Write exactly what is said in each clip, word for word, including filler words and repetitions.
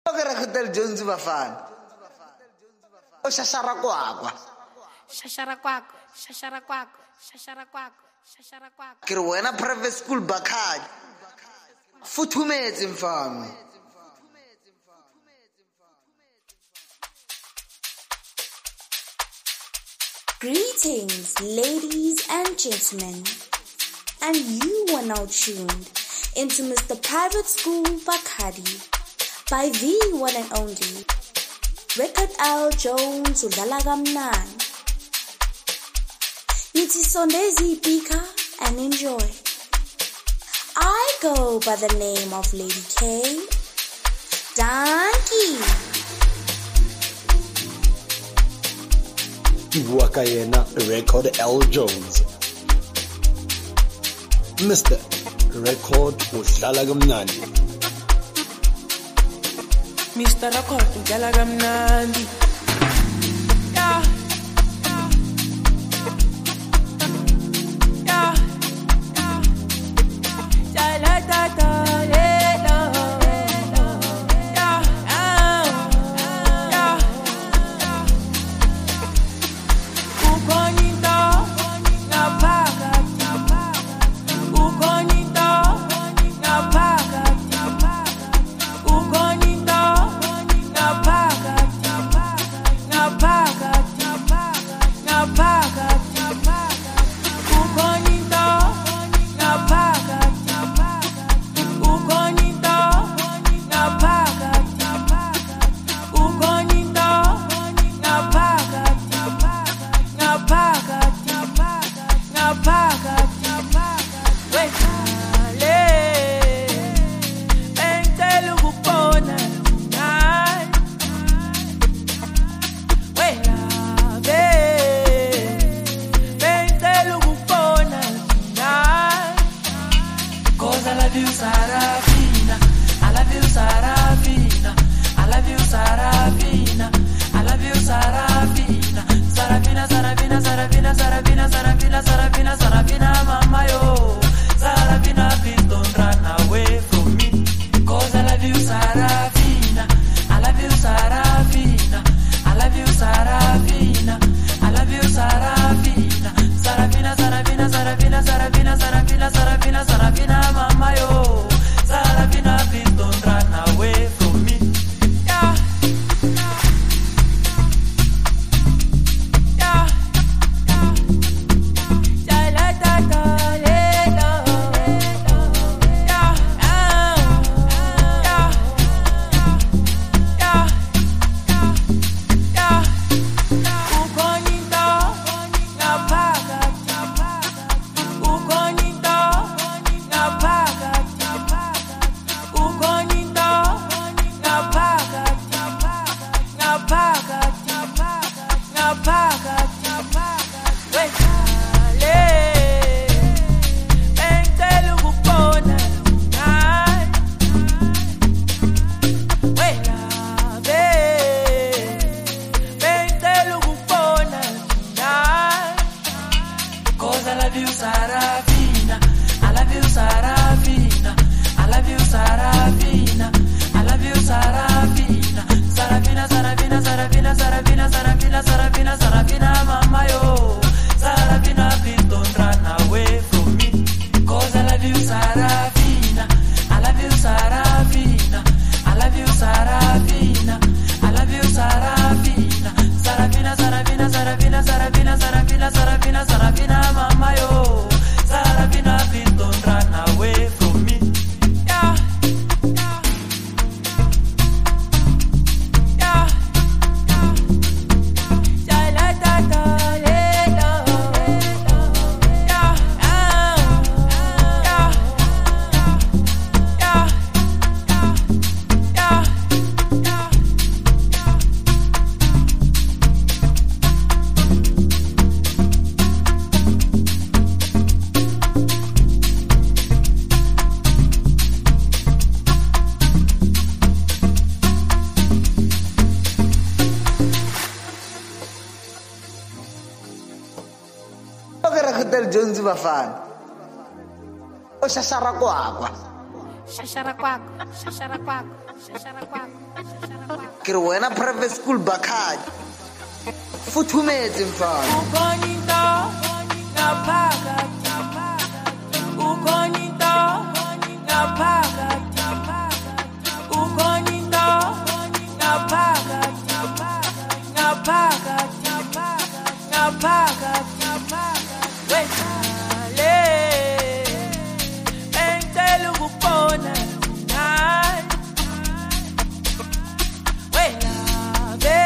Okere Hotel Jones bafana. O shashara kwakwa. Shashara kwakwa, shashara kwakwa, shashara kwakwa, shashara kwakwa. Ke re wena private school bakhadi. Futhumetse mfana. Greetings, ladies and gentlemen, and you are now tuned into Mister Private School Bakhadi by the one and only Record L Jones udlala kamnandi. Nithi sondezi ipika and enjoy. I go by the name of Lady K. Donkey. Wakayena Record L Jones. Mister Record udlala kamnandi. Mister Record udlala kamnandi. Yeah. Yeah. Yeah. La da da Hotel Jones bafana. O shashara kwakwa. shashara kwako, shashara kwako, shashara kwako, shashara kwako. Ke re wena private school Bakhadi. Futhumetse mfana. Ukhonito ngaphakathi, ukhonito ngaphakathi, ukhonito ngaphakathi, ngaphakathi, ngaphakathi, wethale engicela ukubona nawe, welabe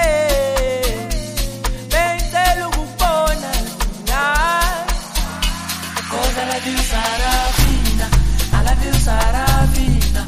bengicela ukubona nawe, 'cause I love you Sarafina, I love you Sarafina,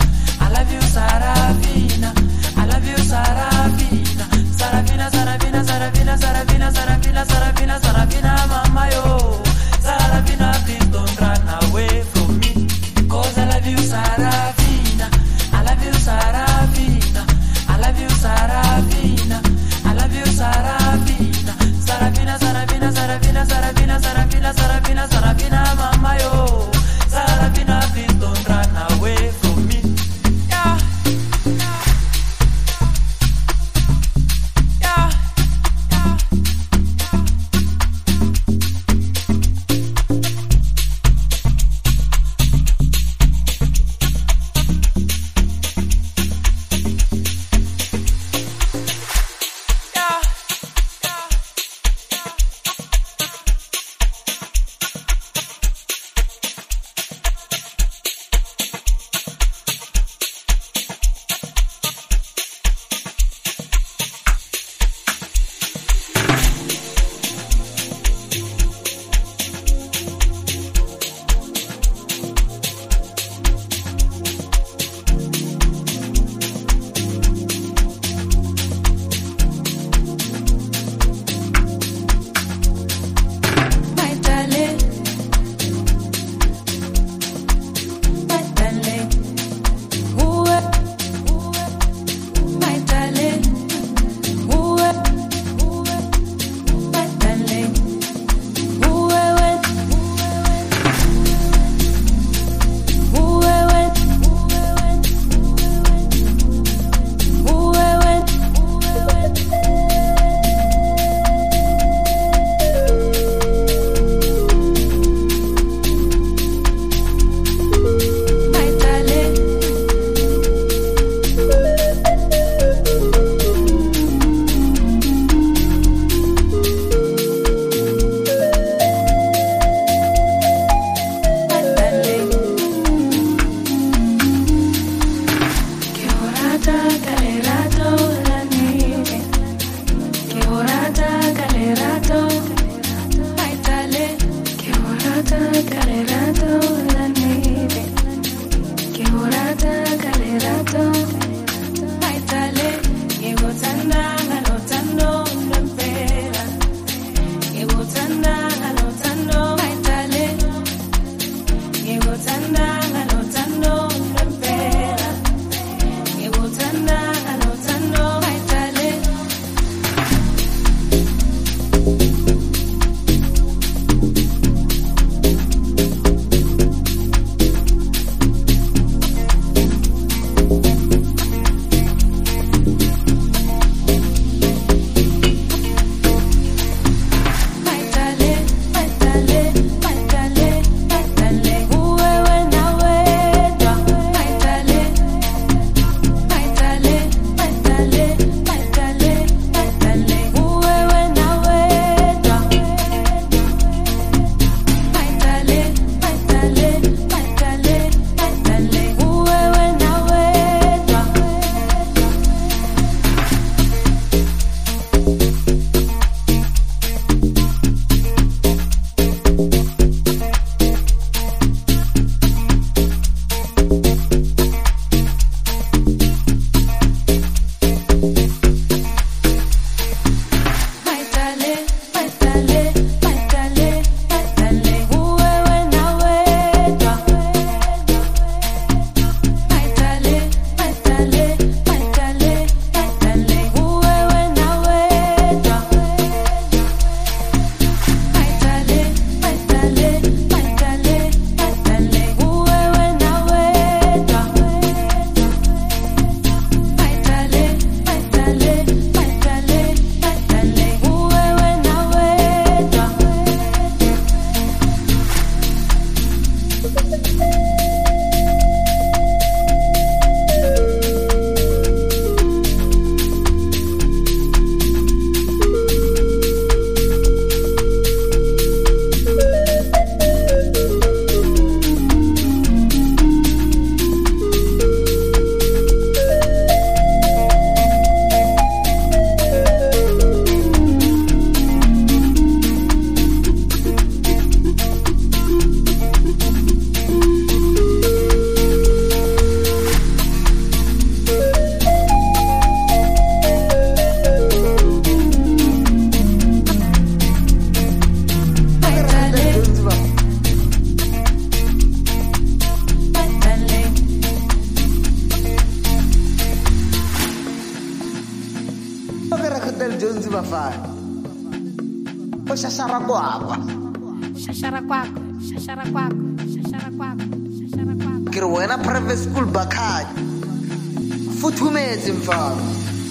Jones bafana. O shashara kwakwa. Shashara kwakwa, shashara kwakwa, shashara kwakwa, shashara kwakwa. Ke re wena private school Bakhadi. Futhumetse mfana.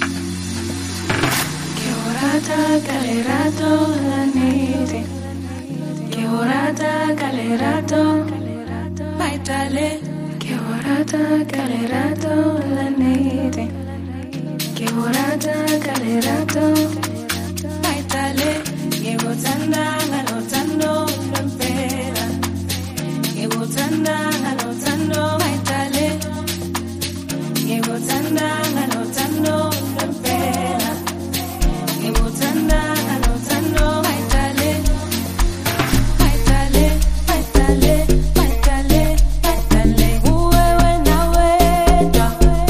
Que orata calerato la nete. Que orata calerato. Baitale. Que orata calerato la nete. Que orata calerato. Baitale. Llego tanda anotando lempera. Llego tanda anotando baitale. Llego tanda anotando lempera. Llego tanda anotando baitale. Baitale, baitale, baitale, baitale. Uwewe na weta.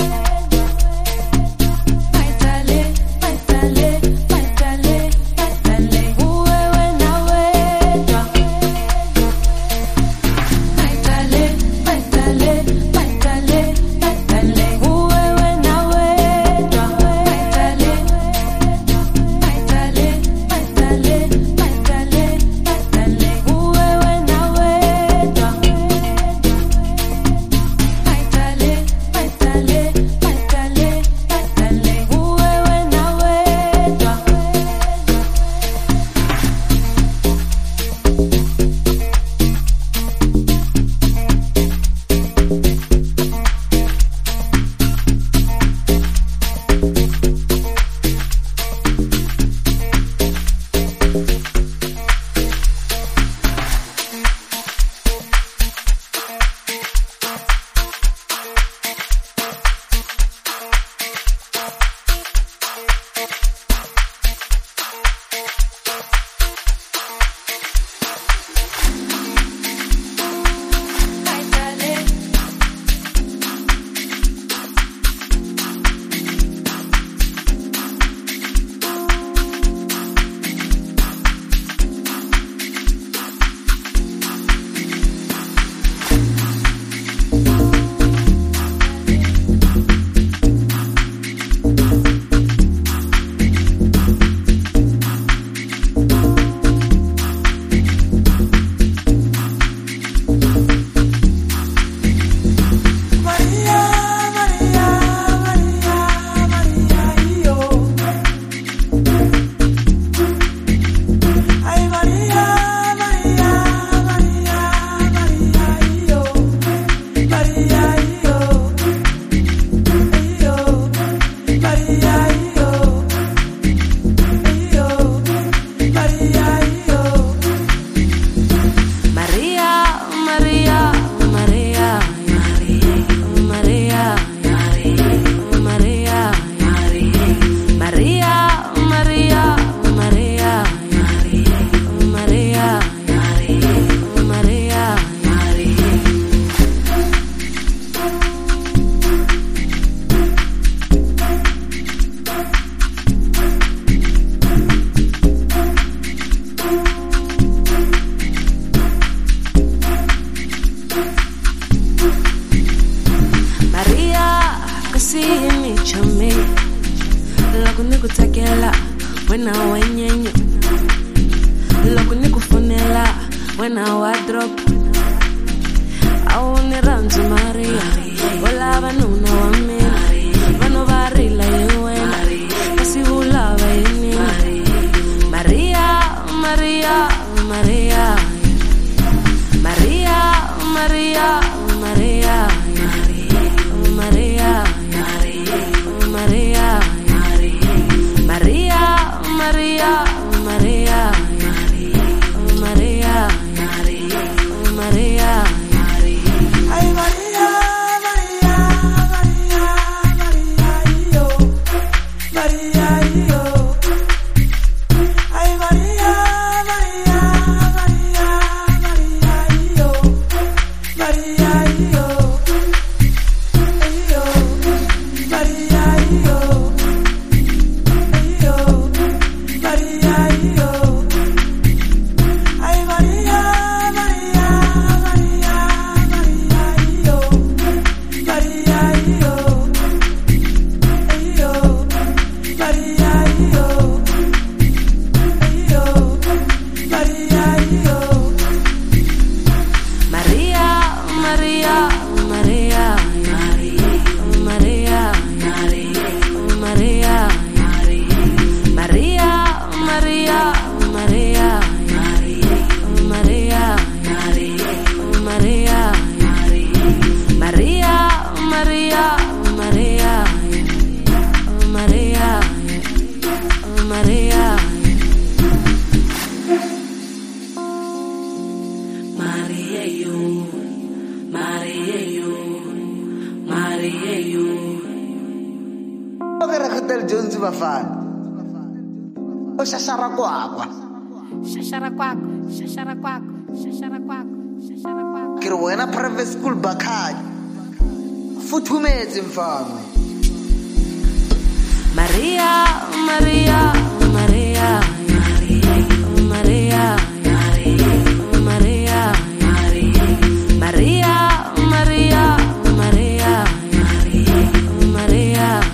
Baitale, baitale, baitale, baitale. Uwewe na weta. Baitale, baitale, baitale, baitale. Uwewe na weta. Baitale, baitale, baitale, baitale, baitale. Uwewe na weta. Baitale, baitale, baitale, baitale. Uwewe na weta. Baitale. Maria, Maria, Maria, Maria, yo. Ay, Maria, Maria, Maria, Maria, yo. Maria, yo. Yo. Maria, yo. Yo. Maria, yo. Maria, Maria, Maria, Maria, Maria, Maria, Maria, Maria, Maria, Maria, Maria, kasimi chome loko nikutakela wena wanyenyo loko nikufonela wena wa drop awuni ranzu Maria wala vanuna wa mina vano varila hi wena kasi vulava hi mina Maria, Maria, Maria, Maria, Maria, Maria, Maria, Maria, Maria, Maria, Maria, Maria, Maria. Ay, Maria, Maria, Maria, Okay, Record L Jones bafana. O shashara kwakwa. Shashara kwakwa, shashara kwakwa, shashara kwakwa, shashara kwakwa. Ke re wena private school Bakhadi. Futhumetse mfana. Maria, Maria, Maria, Maria, Maria, Maria, Maria, Maria, Maria, Maria, Maria,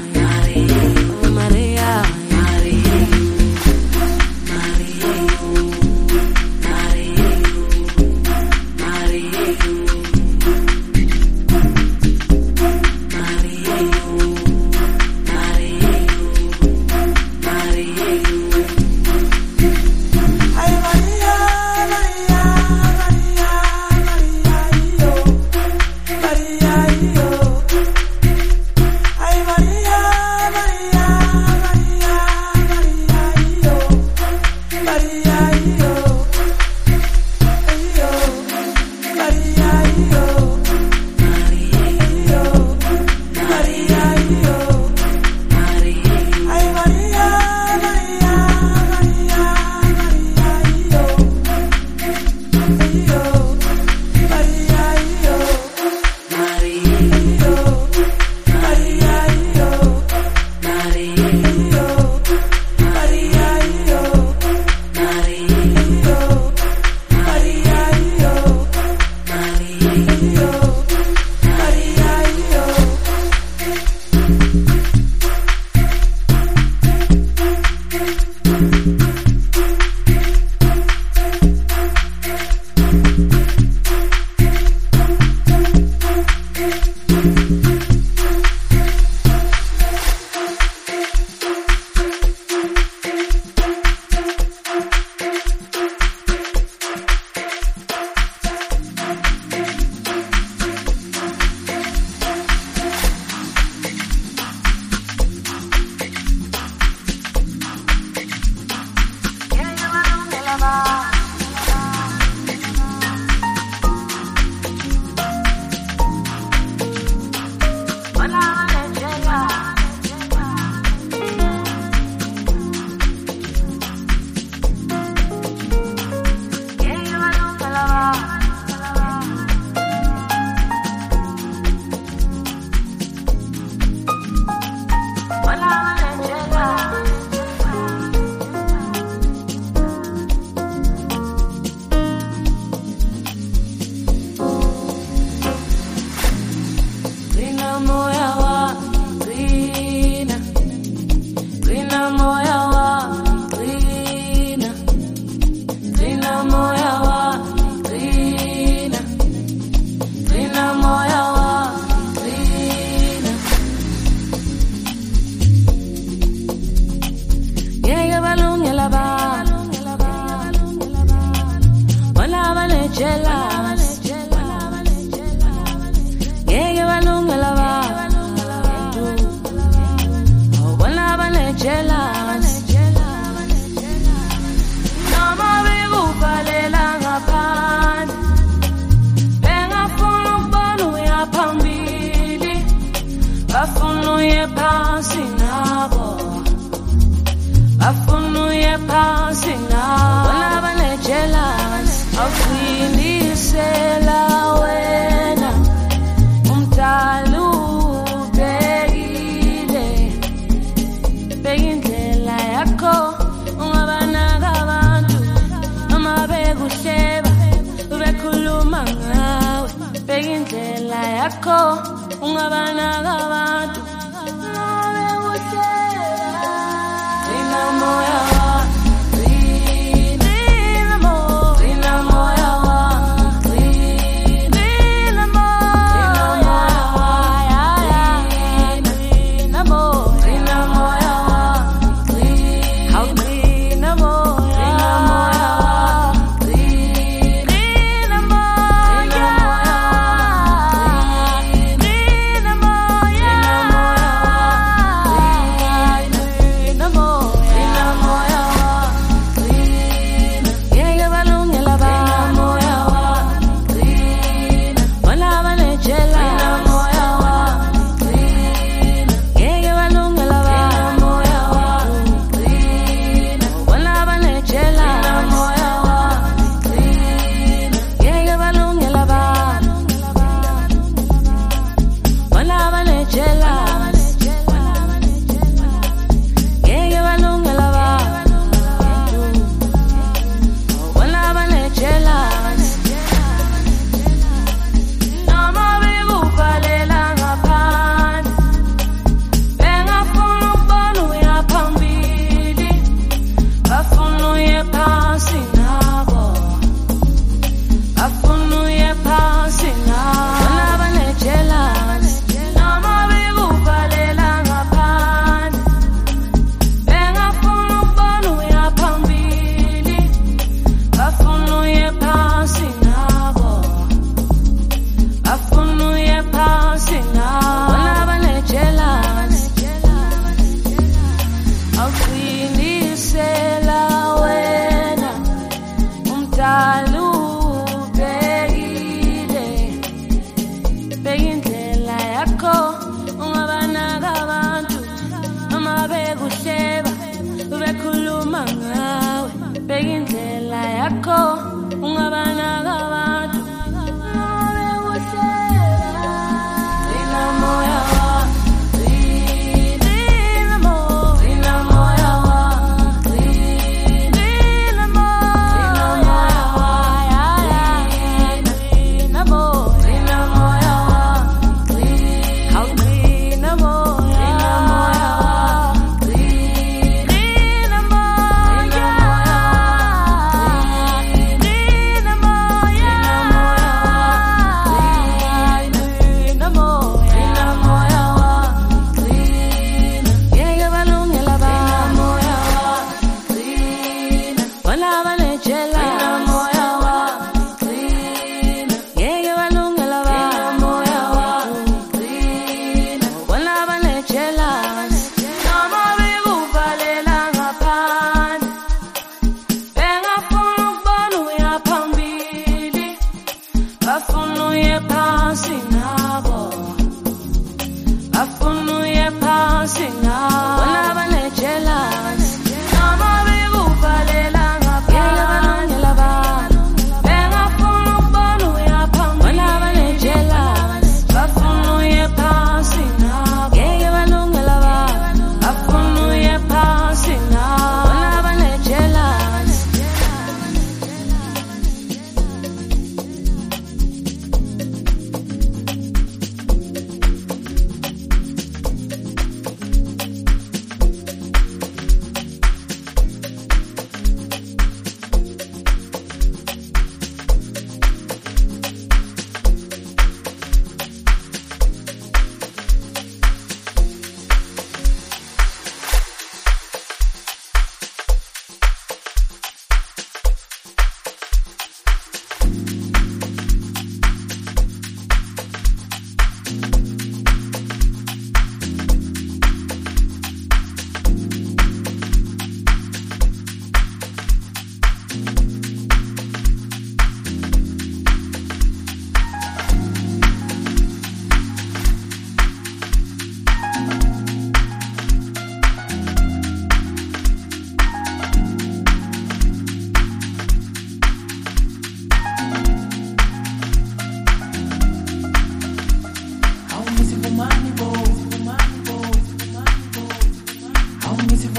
ungabana kabantu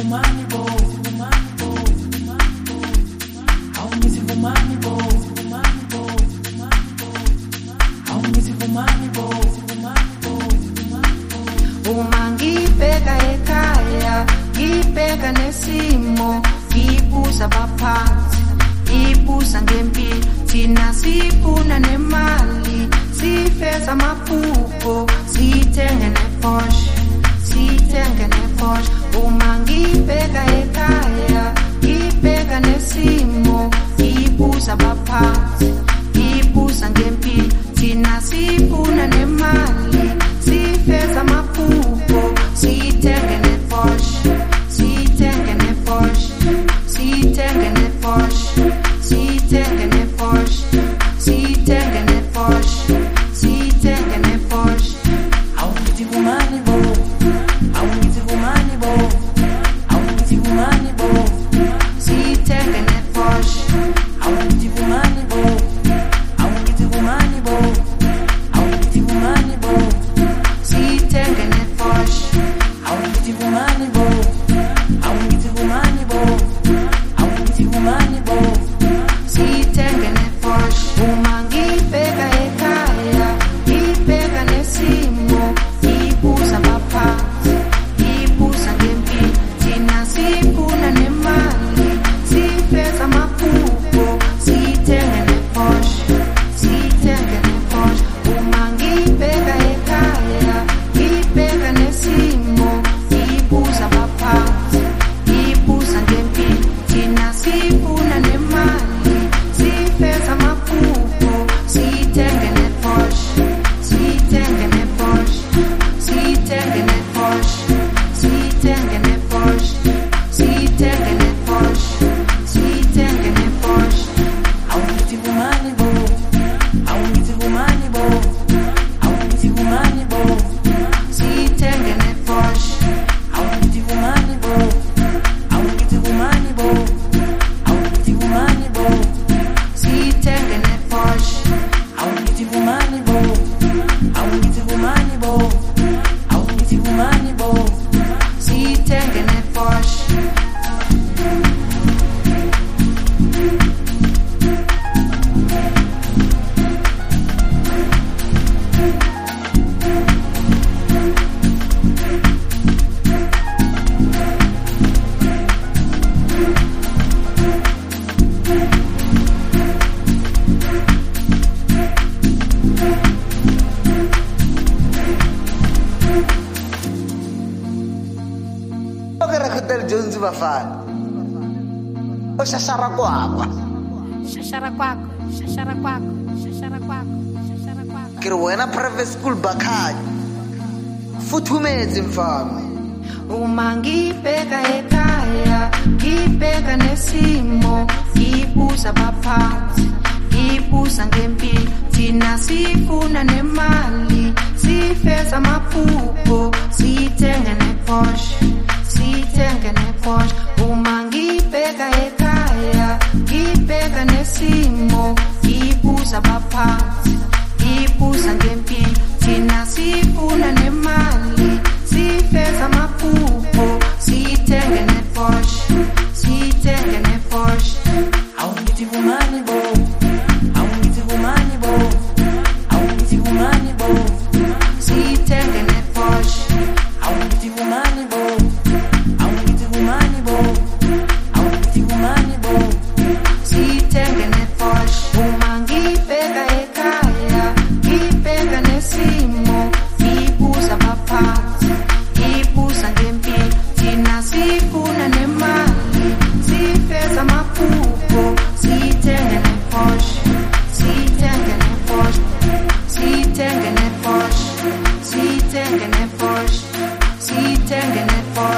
Vumani bo, vumani bo, vumani bo. Haungithi vumani bo, vumani bo, vumani bo. Haungithi vumani bo, vumani bo, vumani bo. Uma ngibheka ekhaya, ngibheka nesimo, ngibuza baphansi, ngibuza ngempilo, thina sifuna nemali, sifeza amaphupho, sithenge ne-Porsche, sithenge ne-Porsche. Uma ngibheka ekhaya, ngibheka nesimo, ngibuza baphansi, ngibuza ngempilo, thina sifuna nemali, sifeza amaphupho, sithenge ne-Porsche, sithenge ne-Porsche, sithenge ne-Porsche, sithenge ne-Porsche, sithenge ne-Porsche, sithenge ne-Porsche. Haungithi vumani bo, haungithi vumani bo, haungithi vumani bo. Sithenge ne-Porsche, Haungithi vumani bo, haungithi vumani bo, haungithi vumani bo. sithenge ne-Porsche, Haungithi vumani bo, haungithi vumani bo, haungithi vumani bo. sithenge ne-Porsche. Uma ngibheka ekhaya, ngibheka nesimo, ngibuza baphansi, ngibuza ngempilo, thina sifuna nemali, sifeza amaphupho, sithenge ne-Porsche, sithenge ne-Porsche. Uma ngibheka ekhaya, ngibheka nesimo, ngibuza baphansi, ngibuza ngempilo, thina sifuna nemali, sifeza amaphupho, sithenge ne-Porsche, sithenge ne-Porsche, sithenge ne-Porsche, sithenge ne-Porsche, sithenge ne-Porsche, sithenge ne-Porsche. Haungithi vumani bo, haungithi vumani bo, haungithi vumani bo. Sithenge ne-Porsche, Haungithi vumani bo, haungithi vumani bo, haungithi vumani bo. sithenge ne-Porsche, Haungithi vumani bo, haungithi vumani bo, haungithi vumani bo. sithenge ne-Porsche. Okera Hotel Jones bafana. O shashara kwakwa. Shashara kwako, shashara kwako, shashara kwako, shashara kwako. Ke re wena private school Bakhadi. Futhumetse mfana. Uma ngibheka ekhaya, ngibheka nesimo, ngibuza baphansi, ngibuza ngempilo, thina sifuna nemali, sifeza amaphupho, sithenge ne-Porsche, sithenge ne-Porsche. Uma ngibheka ekhaya, ngibheka nesimo, ngibuza baphansi, ngibuza ngempilo, thina sifuna nemali, sifeza amaphupho, sithenge ne-Porsche, sithenge ne-Porsche. Haungithi vumani bo, haungithi vumani bo, haungithi vumani bo. Sithenge ne-Porsche, Haungithi vumani bo, haungithi vumani bo, haungithi vumani bo. sithenge ne-Porsche. Uma ngibheka ekhaya, ngibheka nesimo, ngibuza baphansi, ngibuza ngempilo, thina sifuna nemali, sifeza amaphupho, sithenge ne-Porsche, sithenge ne-Porsche, sithenge ne-Porsche, sithenge ne-Porsche, sithenge ne-Porsche.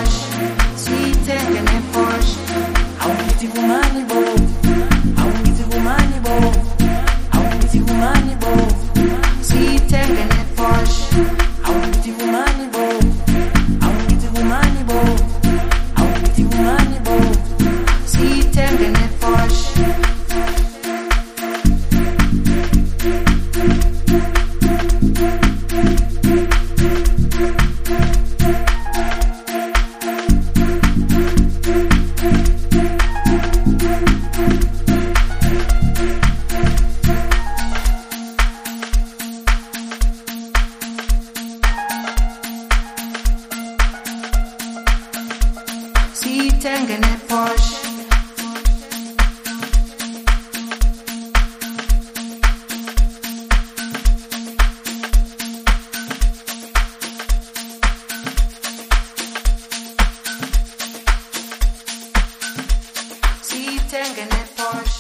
siyithenge ne-Porsche. Siyithenge ne-Porsche.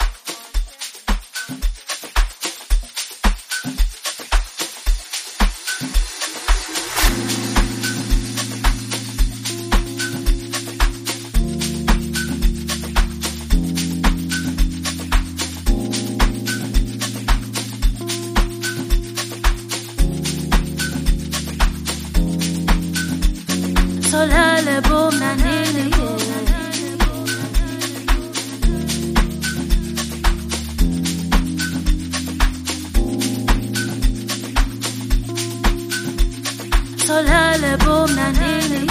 Solale boom na nini. Solale boom na nini.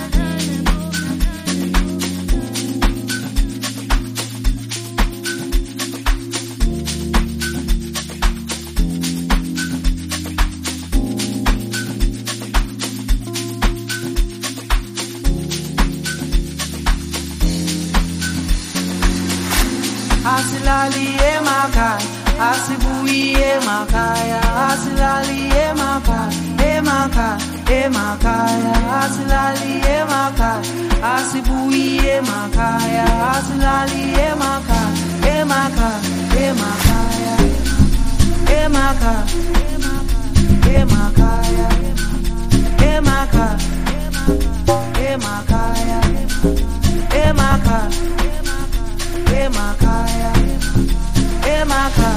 Asilali emakhaya, asibuyi emakhaya, asilali emakhaya, emakhaya, emakhaya, asilali emakhaya, asibuyi emakhaya, asilali emakhaya, emakhaya, emakhaya, emakhaya, emakhaya, emakhaya, emakhaya, emakhaya. Emakhaya, emakhaya,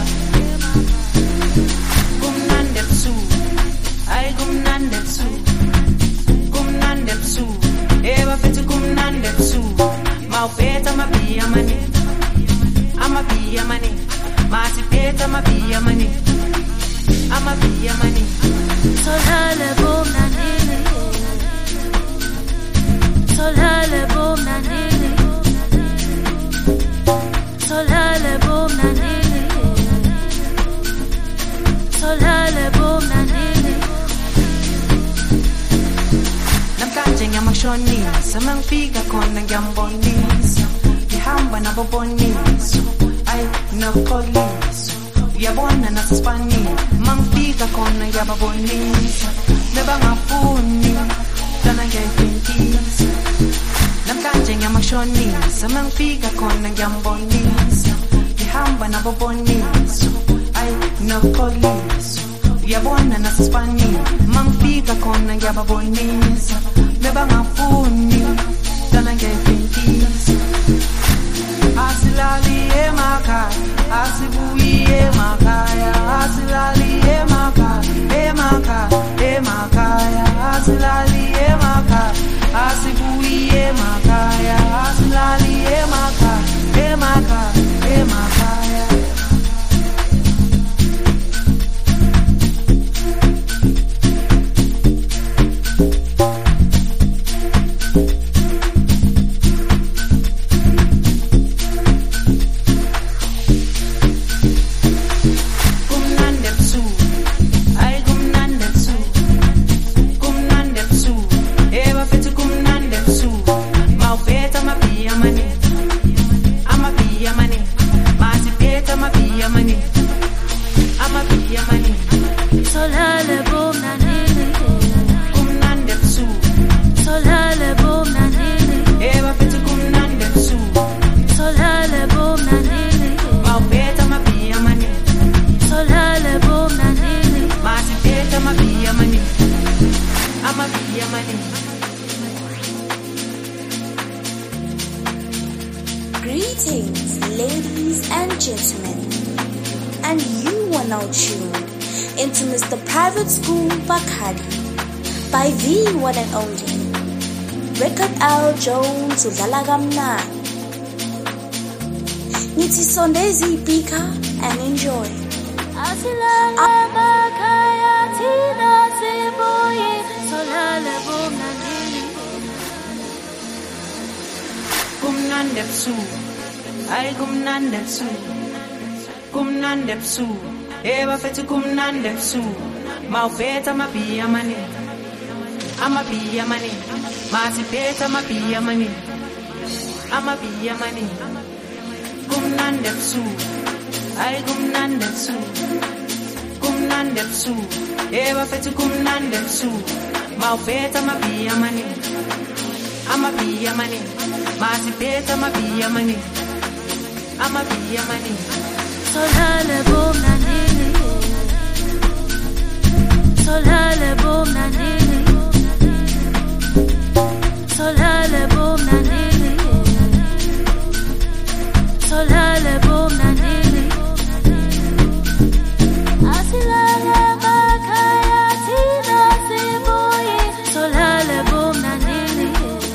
kumnandi ebusuku, ayi kumnandi ebusuku, kumnandi ebusuku, ebafethu kumnandi ebusuku, mawuphethe amabhiya amaningi, amabhiya amaningi, masiphethe amabhiya amaningi, amabhiya amaningi. Solale boom na nini. Solale boom na nini. Solale boom na nini. Solale boom na nini. Namhlanje ngiyamashonisa, mangifika khona ngiyambonisa, ngihamba naboboniso, ayi noxoliso, uyabona nasesifanile, mangifika khona ngiyababonisa, bebangafuni dana ngiyayifintisa. Namhlanje ngiyamashonisa, mangifika khona ngiyambonisa, ngihamba naboboniso, ayi noxoliso, uyabona nasesifanile, mangifika khona ngiyababonisa, bebangafuni dana ngiyayifintisa. Asilali emakhaya, asibuyi emakhaya, asilali emakhaya, emakhaya, emakhaya, asilali emakhaya, asibuyi emakhaya, asilali emakhaya, emakhaya, emakhaya. Solale boom na nini. Kumnandi ebusuku, Solale boom na nini. ebafethu kumnandi ebusuku, Solale boom na nini. mawuphethe amabhiya amaningi, Solale boom na nini. masiphethe amabhiya amaningi, amabhiya amaningi. Greetings, ladies and gentlemen, and you are now tuned into Mister Private School Bacardi by the one and only Record L Jones udlala kamnandi. Nithi sondezi ipika and enjoy. Asilale emakhaya thina sibuyi. Solale boom na nini. Kumnandi ebusuku, ayi kumnandi ebusuku, kumnandi ebusuku, ebafethu kumnandi ebusuku, mawuphethe amabhiya amaningi, amabhiya amaningi, masiphethe amabhiya amaningi, amabiya amaningi kumnandi ebusuku hayi kumnandi ebusuku kumnandi ebusuku yeba fethu kumnandi ebusuku mawuphetha amabiya amaningi amabiya amaningi masiphetha amabiya amaningi amabiya amaningi solale bomnanini solale bomnanini solale bomnanini solale bomnanini asilale makhaya thina sibuye solale bomnanini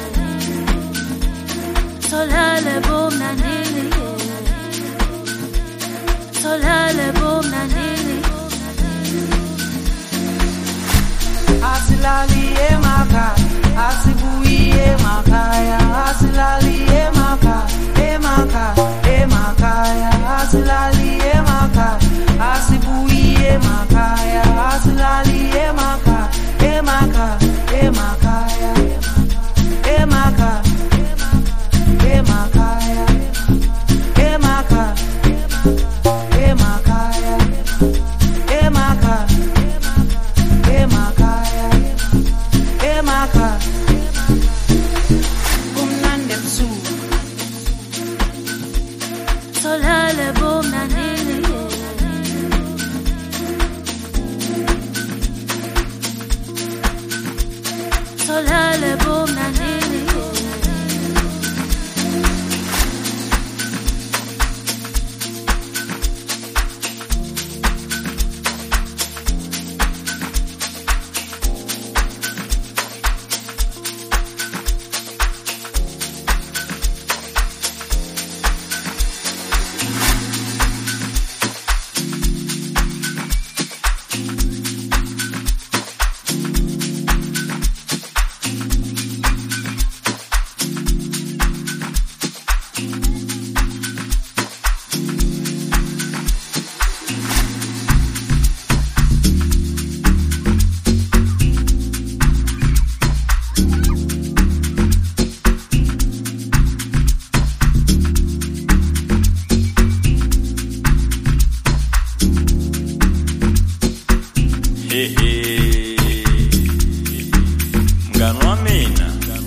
solale bomnanini solale bomnanini asilali emakhaya asibuye emakhaya asilali emakhaya emakhaya emakhaya asilali emakhaya asibuye emakhaya asilali emakhaya emakhaya emakhaya emakhaya emakhaya emakhaya emakhaya emakhaya emakhaya emakhaya kumnandi ebusuku solale bomnanini solale bomnanini mngani wa mina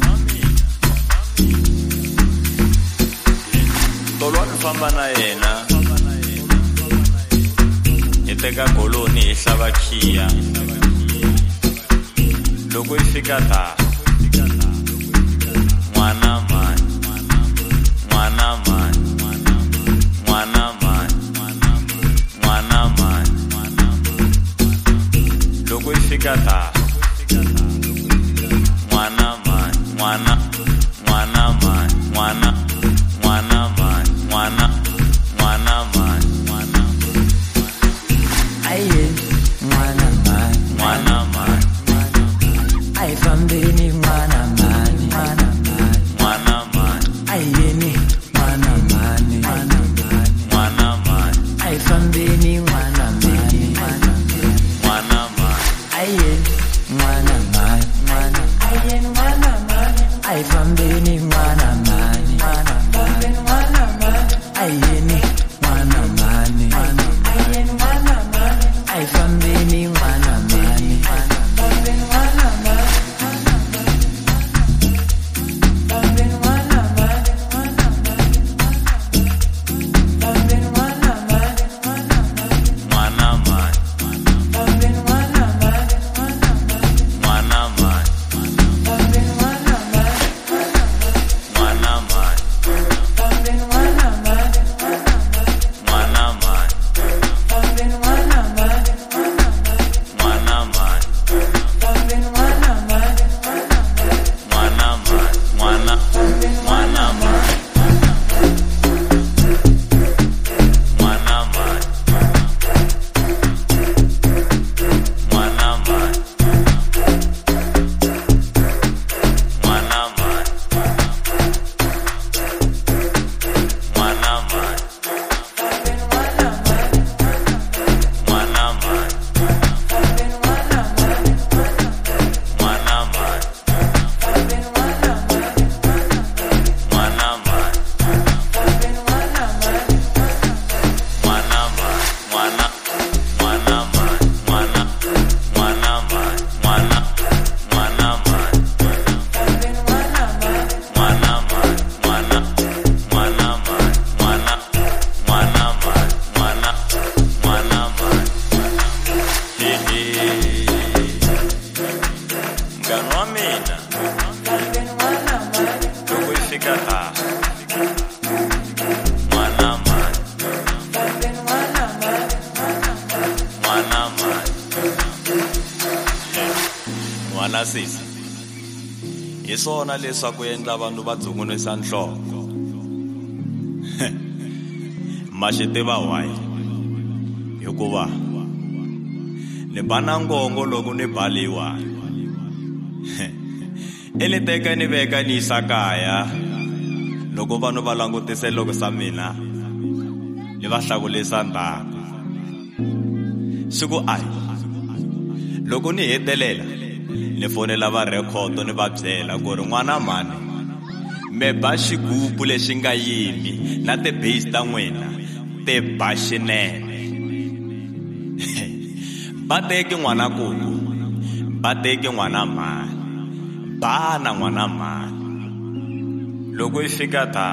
tolwa ni famba na yena ni teka goloni hi hlava khiya loko yi fika ta n'wana mani n'wana mani n'wana mani n'wana mani loko yi fika ta Mwana man, mwana, mwana man, mwana, mwana man, mwana, mwana man, mwana. Aye, mwana man, mwana man, aye fambeni mwana man, mwana man, mwana man, aye ni mwana man, mwana man, mwana man, aye fambeni mwana man, mwana man, aye mwana man, mwana aye mwana man, aye fambeni mwana man, mwana man, aye ni mwana man, mwana aye mwana man, aye fambeni mwana man, mwana mwana man, mwana man, mwana man, fika ta mwana mani mwana mani mwana sisi hi swona leswaku endla vanhu va dzungunisa nhloko maxete va why hikuva ni bana ngongo loko ni baliwa eni teka ni veka ni isakaya loko vanhu va langutise loko sa mina ni va hlakulisa ndhaku siku ai loko ni hetelela ni fonela va record ni va byela ku ri n'wana mani me ba xigubu lexi nga yimi na ti base ta n'wina te ba xinene ba teke n'wana kulu ba teke n'wana mani bana n'wana mani loko yi fika ta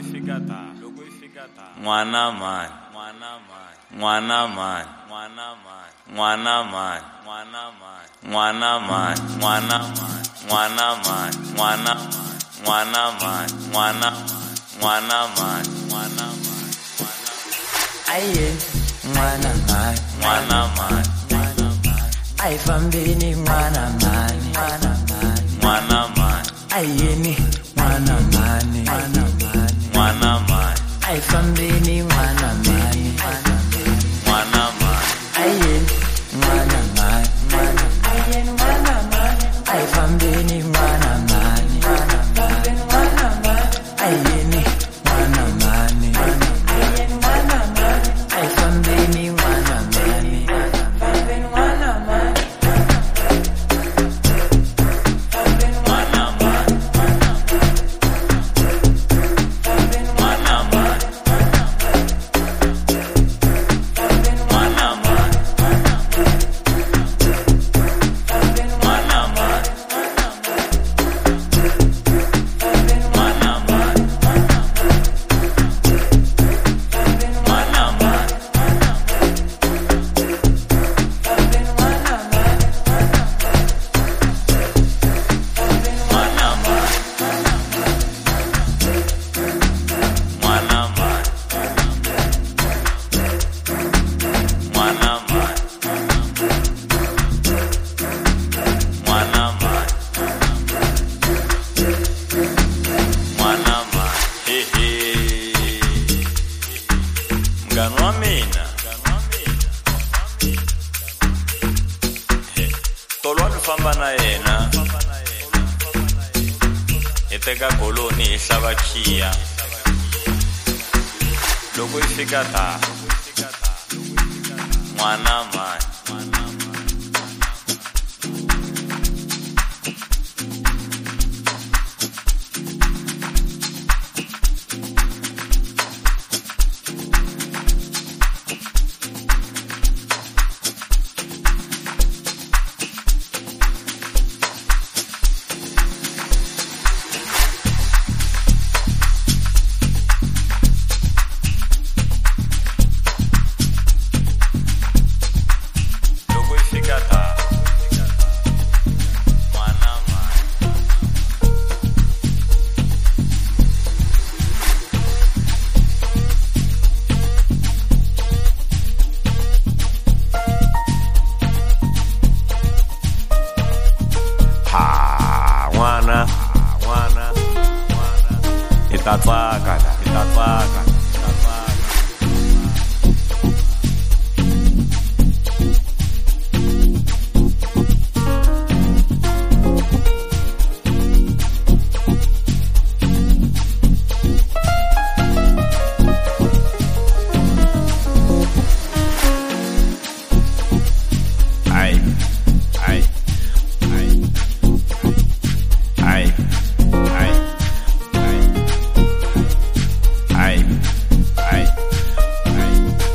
n'wana mani n'wana mani n'wana mani n'wana mani n'wana mani n'wana mani n'wana n'wana mani n'wana n'wana mani n'wana aye n'wana mani n'wana mani ay fambini n'wana mani n'wana mani ayeni n'wana mani n'wana mani ay fambini n'wana mani n'wana mani ayeni n'wana mani ay fambini n'wana mani ayeni n'wana mani ay fambini n'wana mani famba na yena hi teka goloni hi hlava khiya loko yi fika ta n'wana mani Itatsaka, itatsaka, itatsaka. Ay, ay, ay, ay, ay. Ay, ay, ay,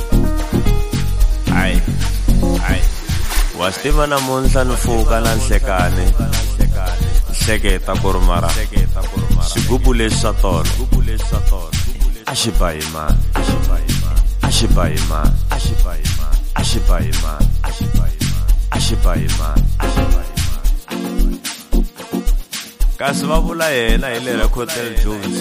ay, ay. Wa swi tiva namuntlha ni pfuka na nhlekani hleketa ku ri mara swigubu leswi swa tona a xi ba hi mani a xi ba hi mani a xi ba hi mani a xi ba hi mani a xi ba hi mani a xi ba hi mani a xi ba hi mani a xi ba hi mani kasi va vula yena hi le record L Jones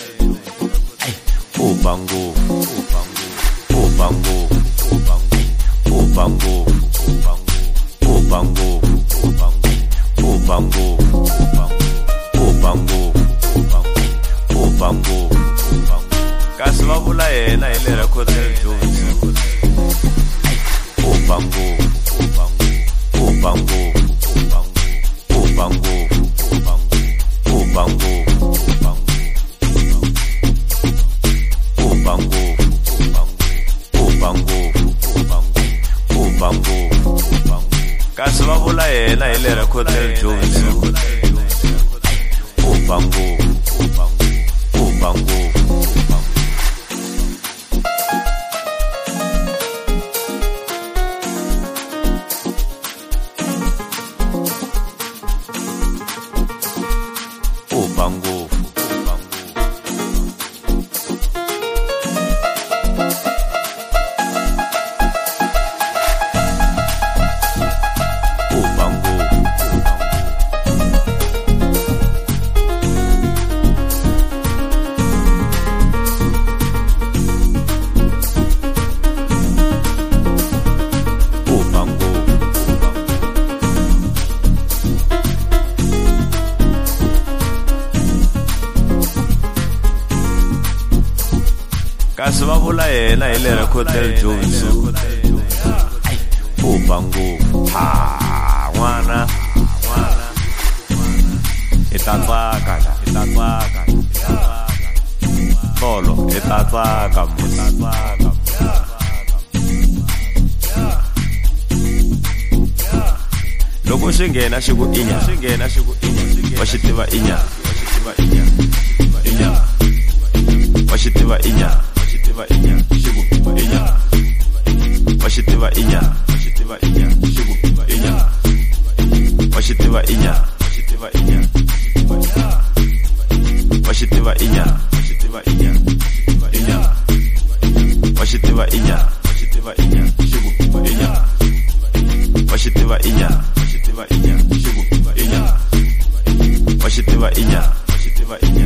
u bango u bango u bango u bango u bango u bango u bango u bango u bango u bango kasi va vula yena hi le record L Jones u bango u bango u bango u bango u bango Ubango, ubango, ubango, ubango, kasi va vula yena hi le record L Jones ubango, ubango, ubango, ubango. kasi va vula yena hi le record L Jones ubango ha n'wana i ta tsaka i ta tsaka tolo i ta tsaka loko swi nghena xi ku inya swi nghena xi ku inya wa xi tiva inya wa xi tiva inya inya wa xi tiva inya wa inya shibu inya washitiva inya washitiva inya shibu inya washitiva inya washitiva inya washitiva inya washitiva inya inya washitiva inya washitiva inya shibu inya washitiva inya washitiva inya shibu inya washitiva inya washitiva inya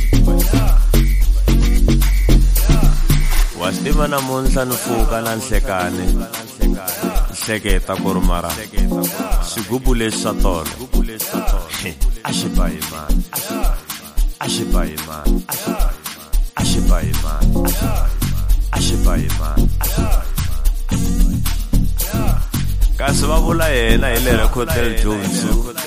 wastiva namuntlha ni pfuka na nhlekani hleketa ku ri mara swigubu leswi swa tolo a xi bayi mani a xi bayi mani a xi bayi mani a xi bayi mani kasi va vula yena hi le record L Jones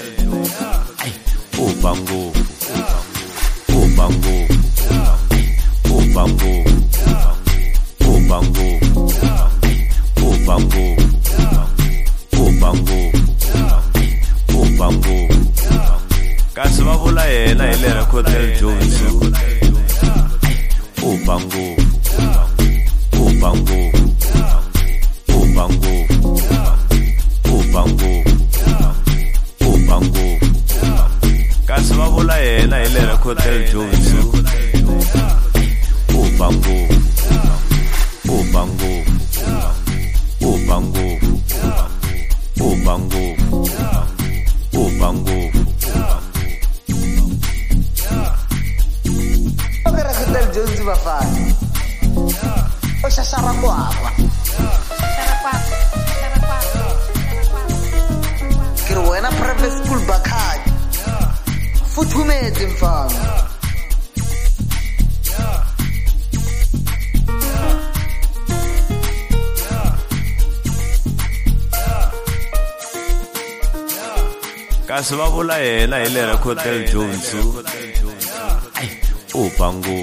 u bango u bango u bango ubango ubango ubango ubango kasi va vula yena hi le record L Jones ubango ubango ubango ubango ubango kasi va vula yena hi le record L Jones ubango ubango ubango ubango ubango Okera Hotel Jones bafana o shashara kwakwa shashara kwakwa shashara kwakwa ke re wena private school Bakhadi futhumetse mfana kasi va vula yena hi le record L Jones ubango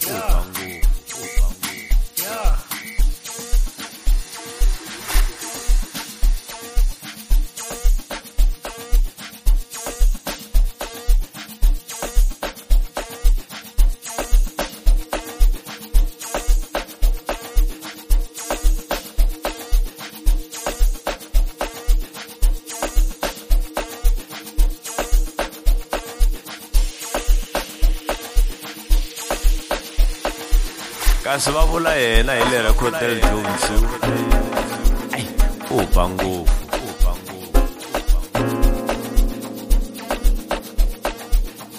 kasi va vula yena hi le record L Jones ubango ubango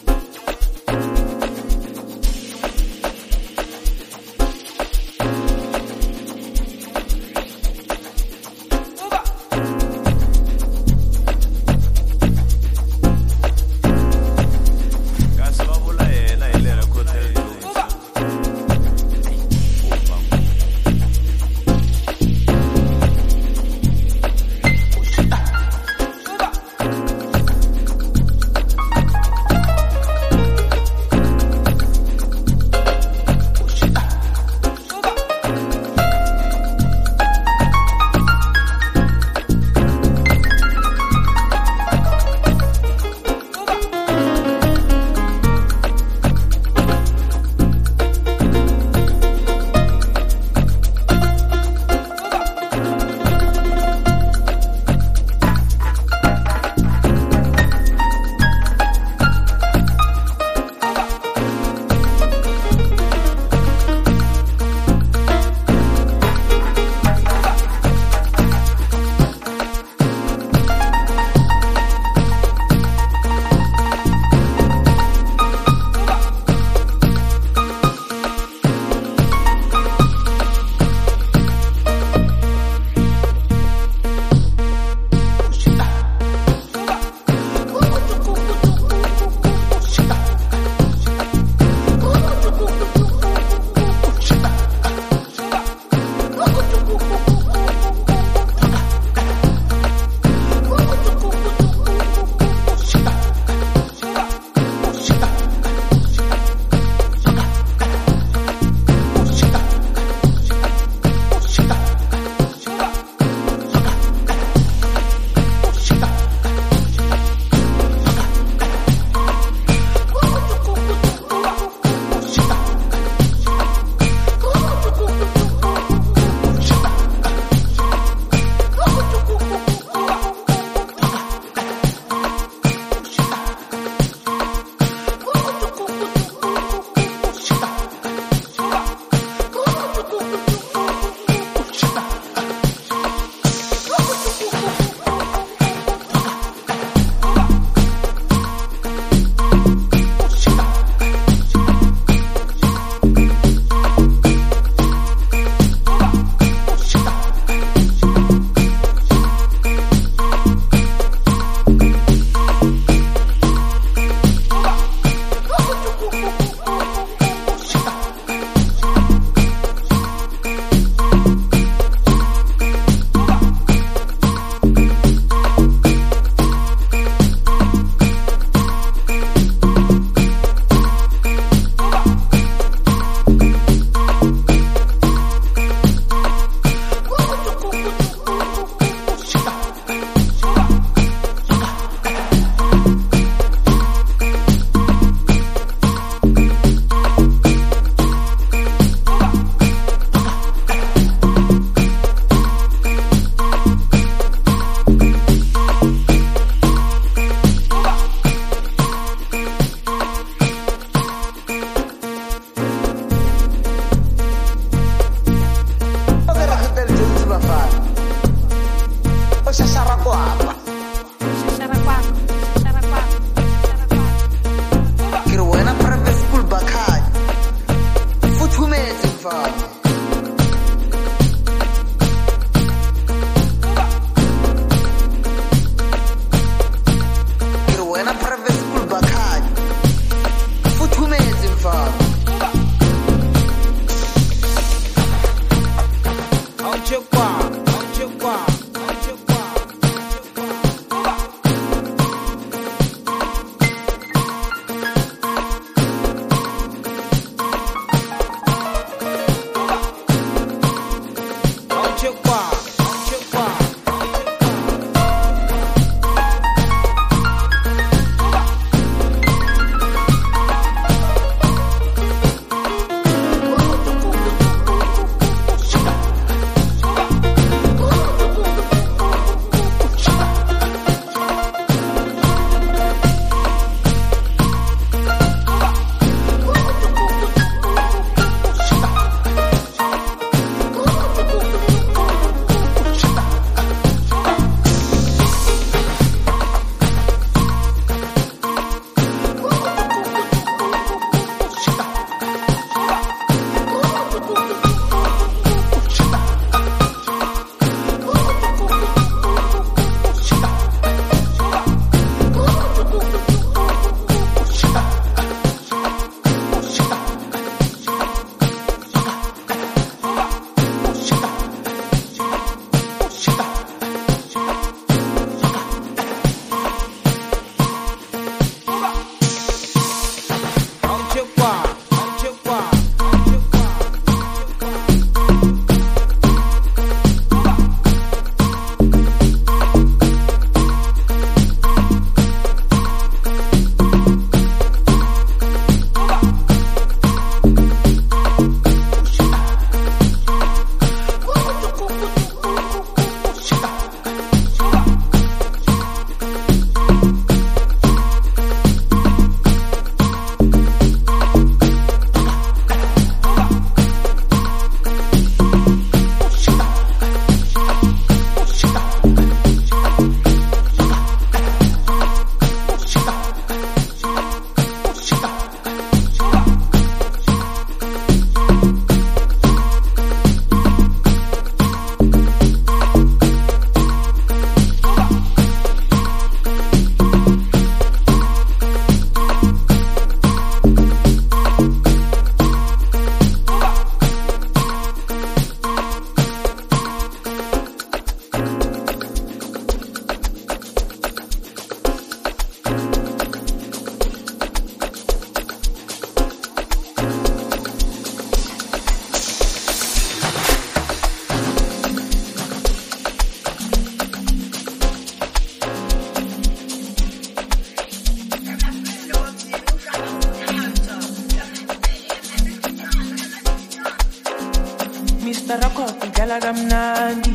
Mister Record ngidlala kamnandi.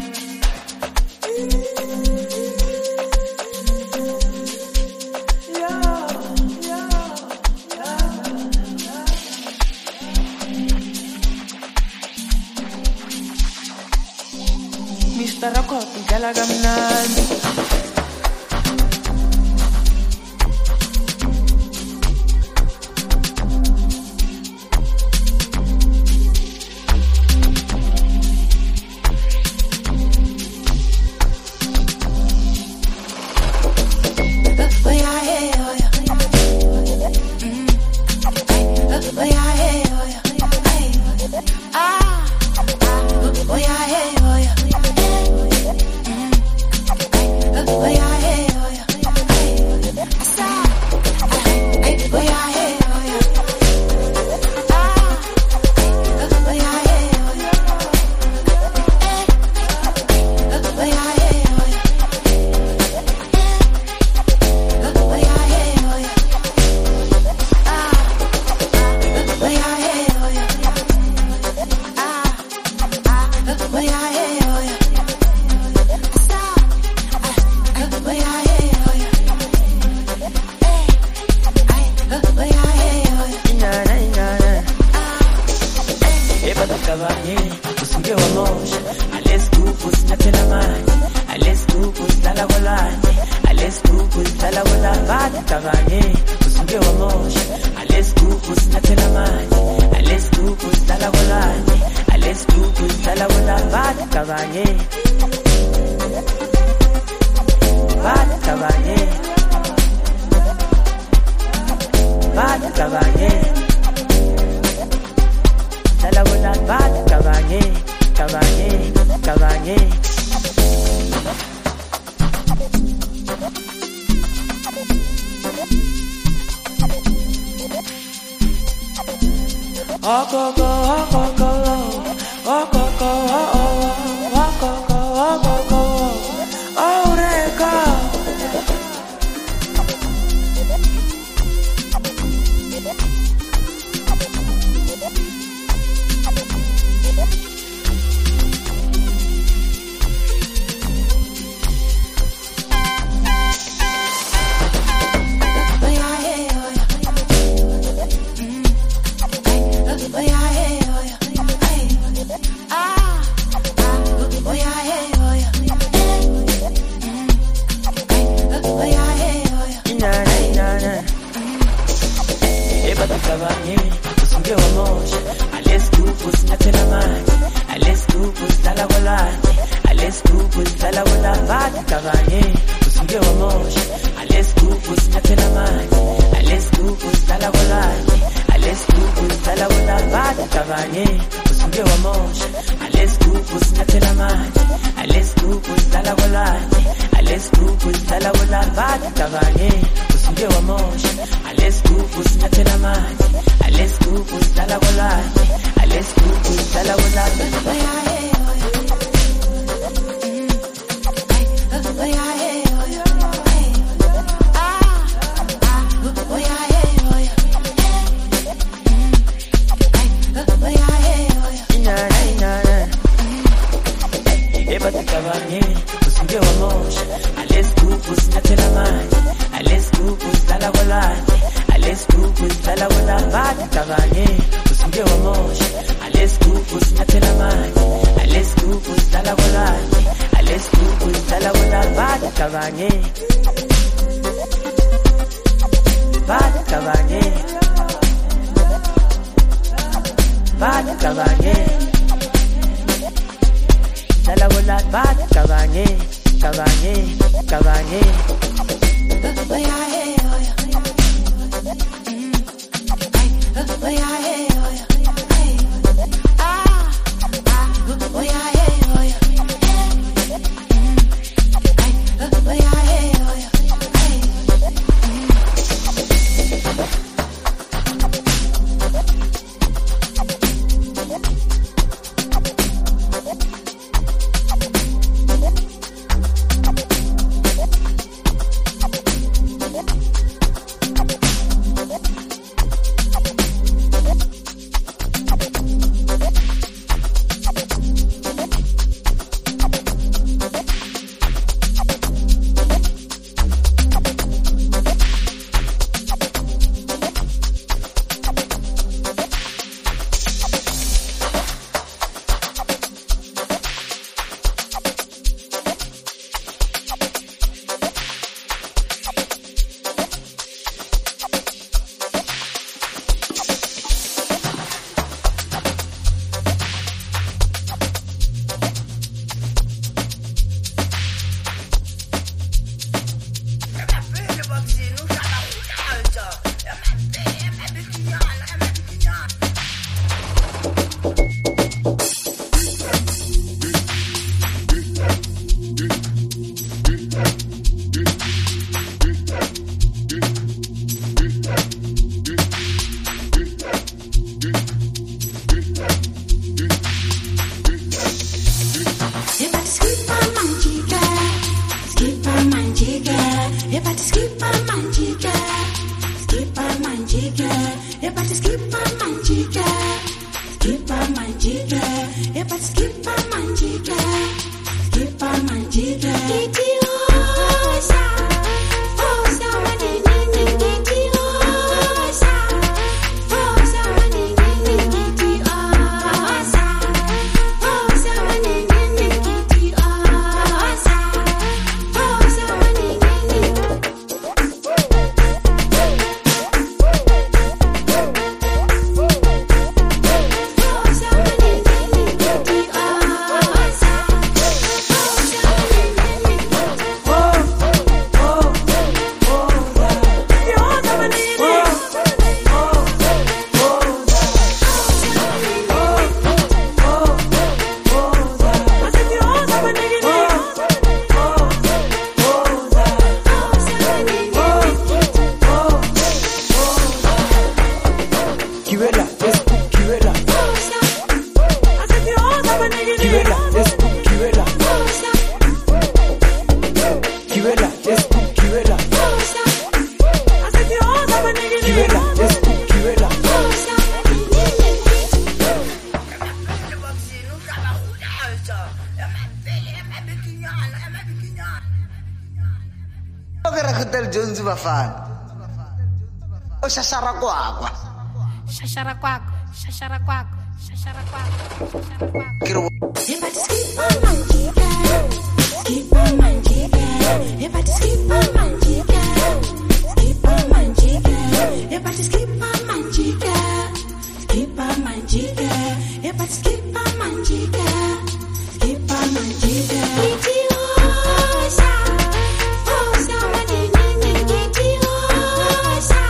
Mister Record ngidlala kamnandi. Shashara kwakwa. Shashara kwakwa. Shashara kwakwa. Shashara kwakwa. Shashara kwakwa. Kiro. Everybody skip on manjiga. Skip on manjiga. Everybody skip on manjiga. Skip on manjiga. Everybody skip on manjiga. Skip on manjiga. Everybody skip on manjiga. Skip on manjiga. Kitiosa. Osa wadini kitiosa.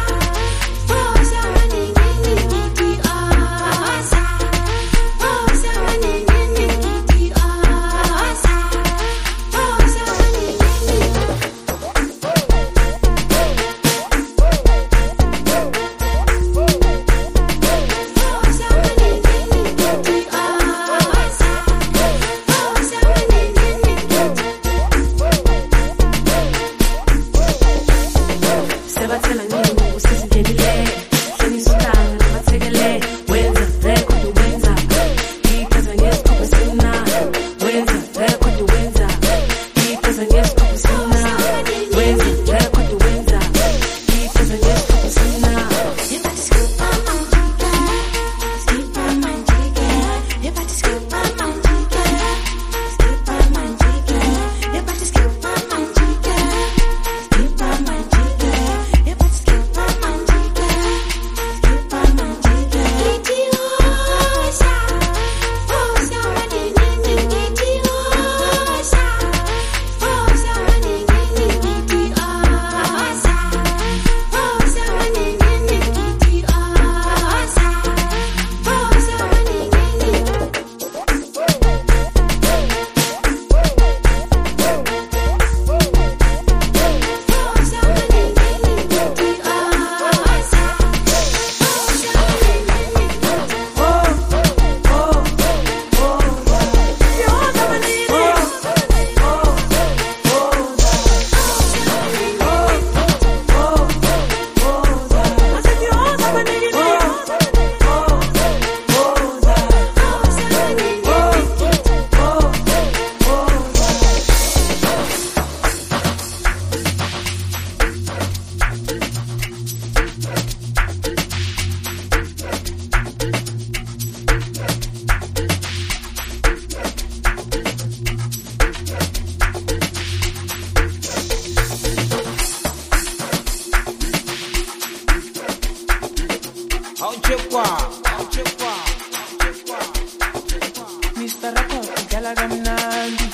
Mister Record, galaga mnandi.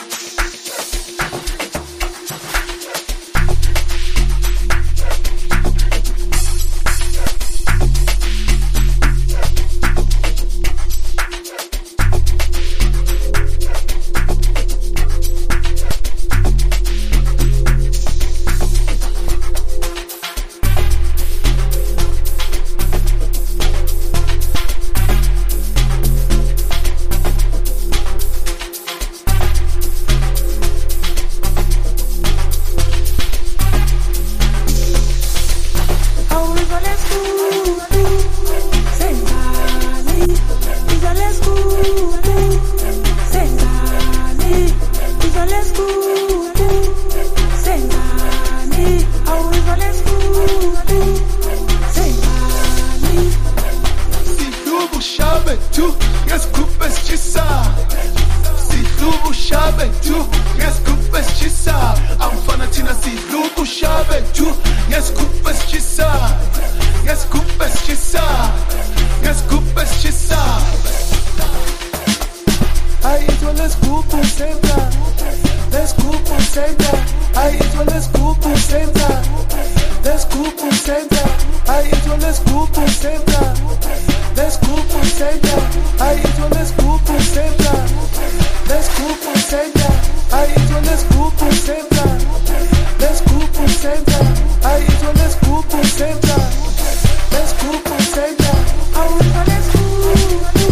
shabe tu ngesigubhu esishisayo sidlubu shabe tu ngesigubhu esishisayo amfana thina sidlubu shabe tu ngesigubhu esishisayo ngesigubhu esishisayo ngesigubhu esishisayo ayitwa lesigubhu senta lesigubhu senta ayitwa lesigubhu senta lesigubhu senta ayitwa lesigubhu senta lesigubhu senta ayitwa lesigubhu senta lesigubhu senta ayitwa lesigubhu senta lesigubhu senta ayitwa lesigubhu senta lesigubhu senta ayitwa lesigubhu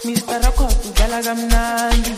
Mister Record udlala kamnandi.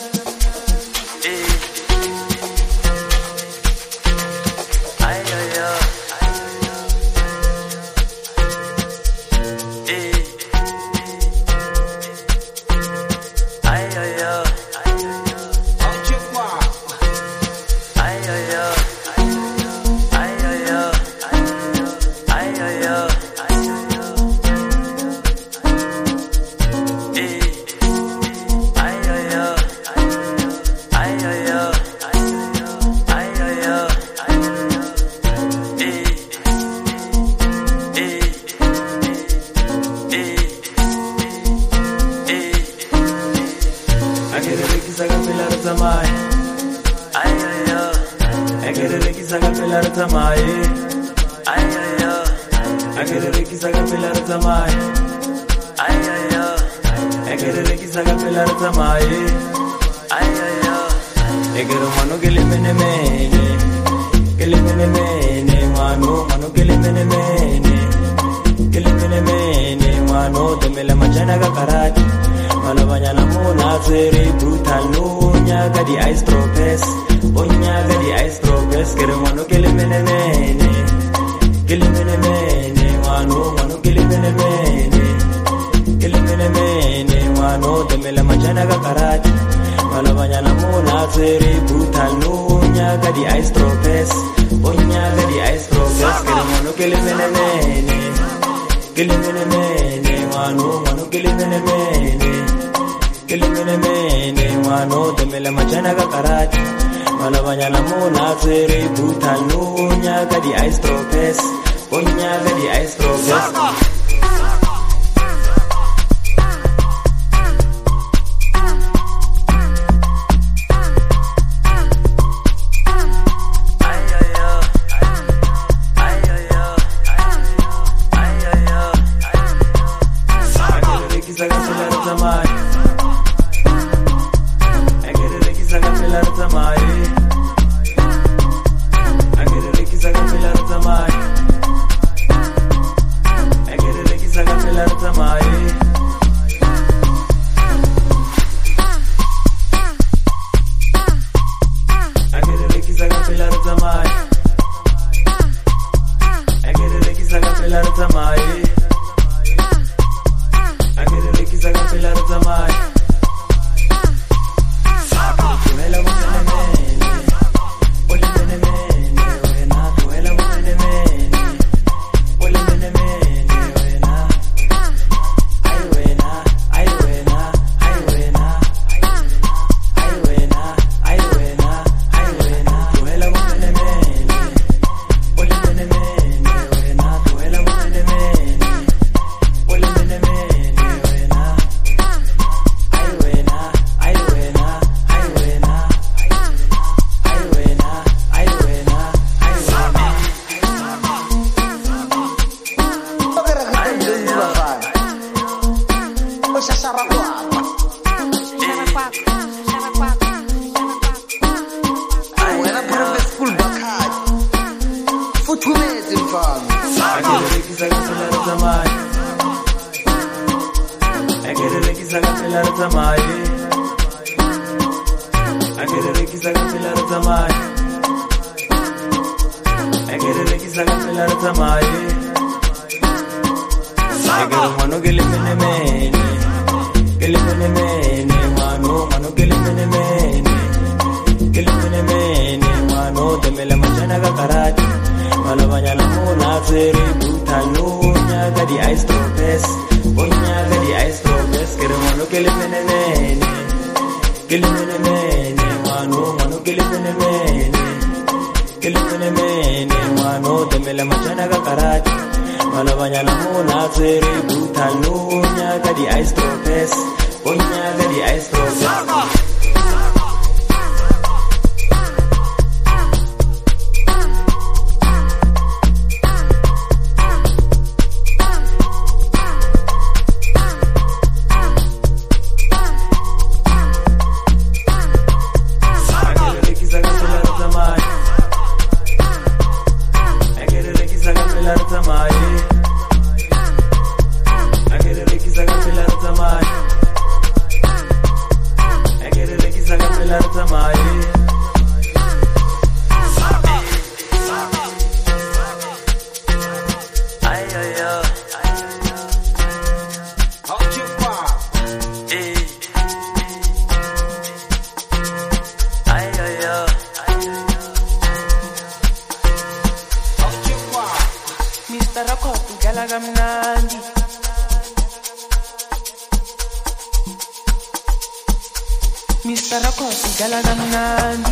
Mister Record udlala kamnandi.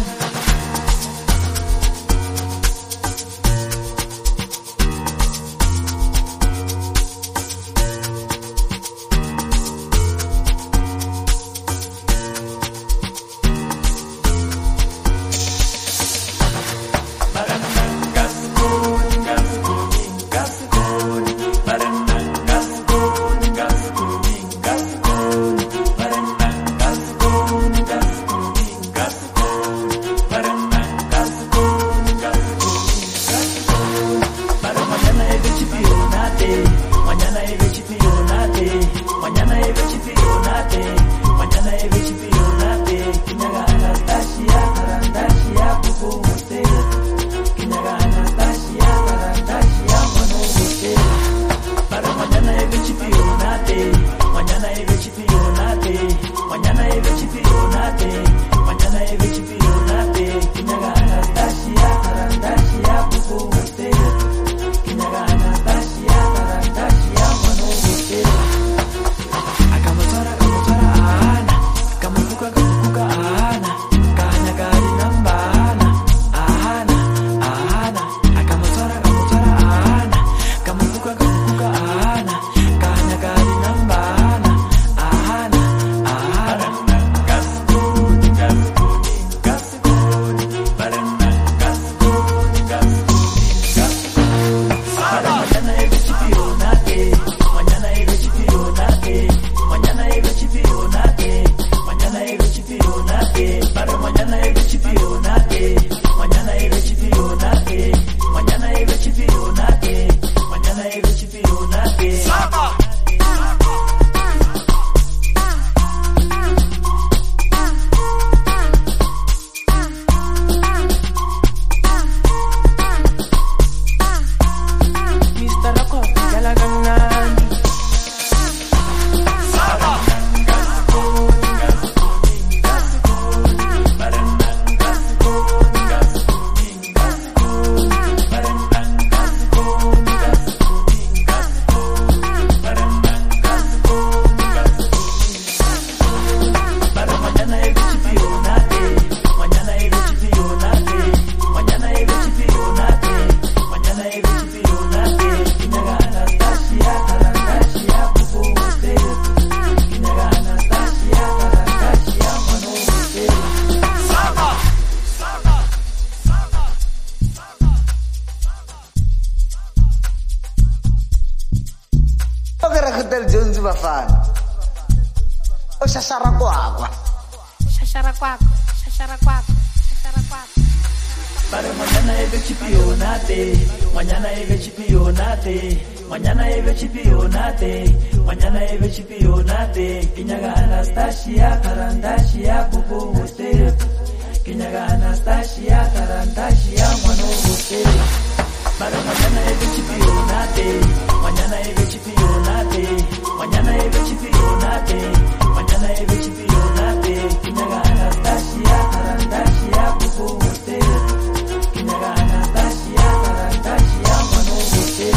Shashara kwakwa. Shashara kwakwa. Shashara kwakwa. Shashara kwakwa. Para mañana eve chipionate, mañana eve chipionate, mañana eve chipionate, mañana eve chipionate. Kinyaga Anastasia, Tarandasia, Bubu Hotel. Kinyaga Anastasia, Tarandasia, Mano Hotel. Para mañana eve chipionate, mañana eve chipionate, mañana eve chipionate, mañana eve chipionate. Kinyaga Anastasia, Tarandasia, Bubu Hotel. Kinyaga Anastasia, Tarandasia, Mano Hotel.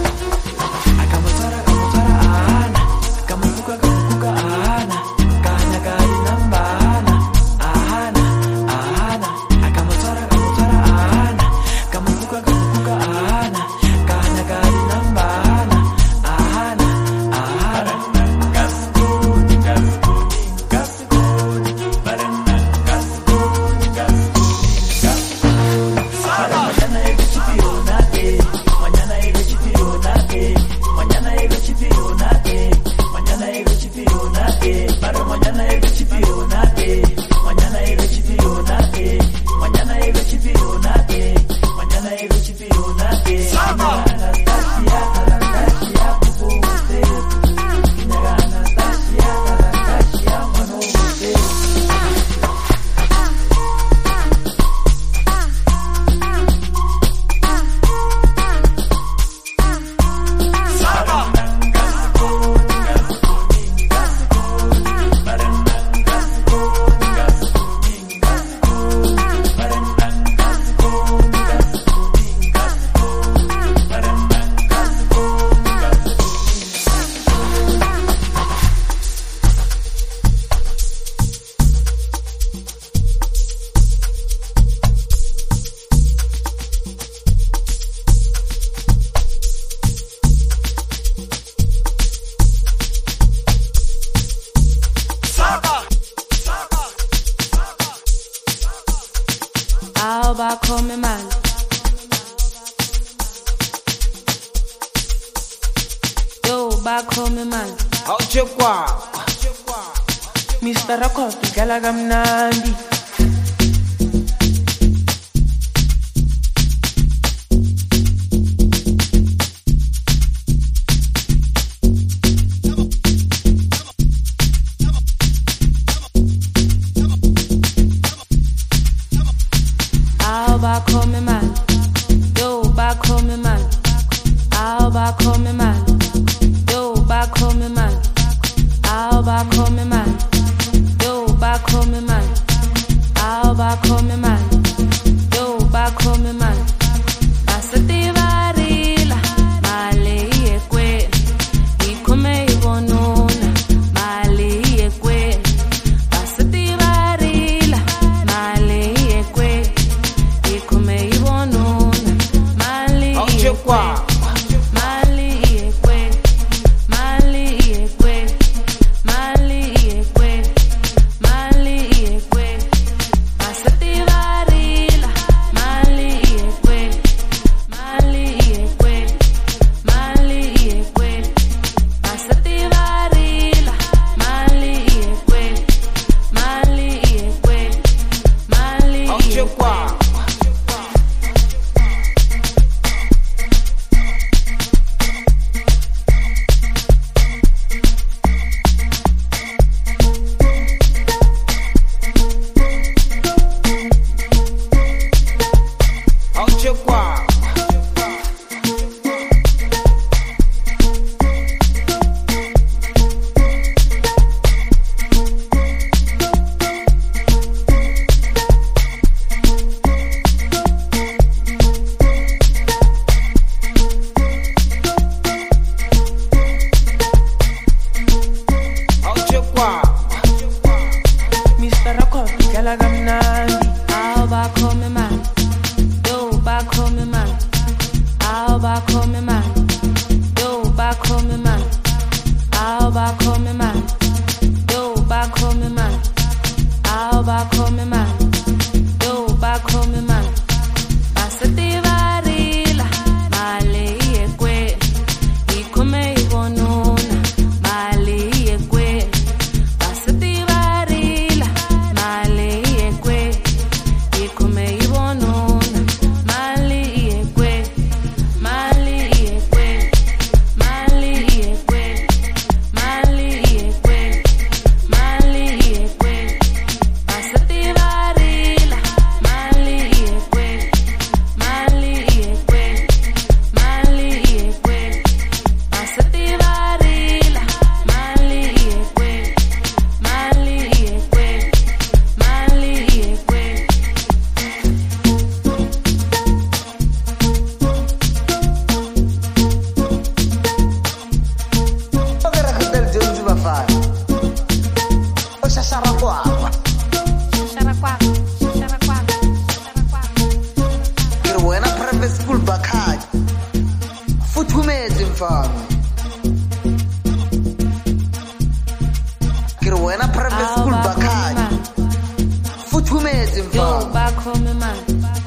Akamotora, akamotora ana, akamufuka, akamufuka ana, kanyaga inamba ana, ana, ana. Akamotora, akamotora ana, akamufuka, akamufuka ana, kanyaga inamba ana, ana, ana. bakhome mali. Yo bakhome mali. Awuchekwa Mister Record idlala kamnandi. Aw bakhome mali. Yo bakhome mali. Aw bakhome mali. Yo bakhome mali. Aw bakhome mali. Yo bakhome mali. Aw bakhome mali. Yo bakhome mali. Basativarila mali yekwe. Ikome ibonuna mali yekwe. Basativarila mali yekwe. Ikome ibonuna mali yekwe. Mali yekwe. Mali yekwe. Mali yekwe. Mali yekwe. Basativarila mali yekwe. Mali yekwe. Mali yekwe. Basativarila mali yekwe. Mali yekwe. Mali Awuchekwa Awuchekwa Awuchekwa Mister Record idlala kamnandi. Aw bakhome mali. Yo bakhome mali. Aw bakhome mali. Yo bakhome mali. Aw bakhome mali. Yo bakhome mali. Aw bakhome mali. Yo bakhome mali. Basativarila mali yekwe. Ikome ibonuna mali yekwe. Basativarila mali yekwe. Ikome ibonuna mali yekwe. Mali yekwe. Mali yekwe. Mali yekwe. Mali yekwe. Basativarila mali yekwe. Mali yekwe. Mali yekwe. Basativarila mali yekwe. Mali yekwe. Mali yekwe. Okera Hotel Jones bafana. Oshashara kwakwa. Shashara kwako, shashara kwako, shashara kwako. Ke re wena private school Bakhadi. Futhumetse mfana. Ke re wena private Aw school bakhome Bakhadi. mali. Futhumetse Yo mfana. bakhome mali.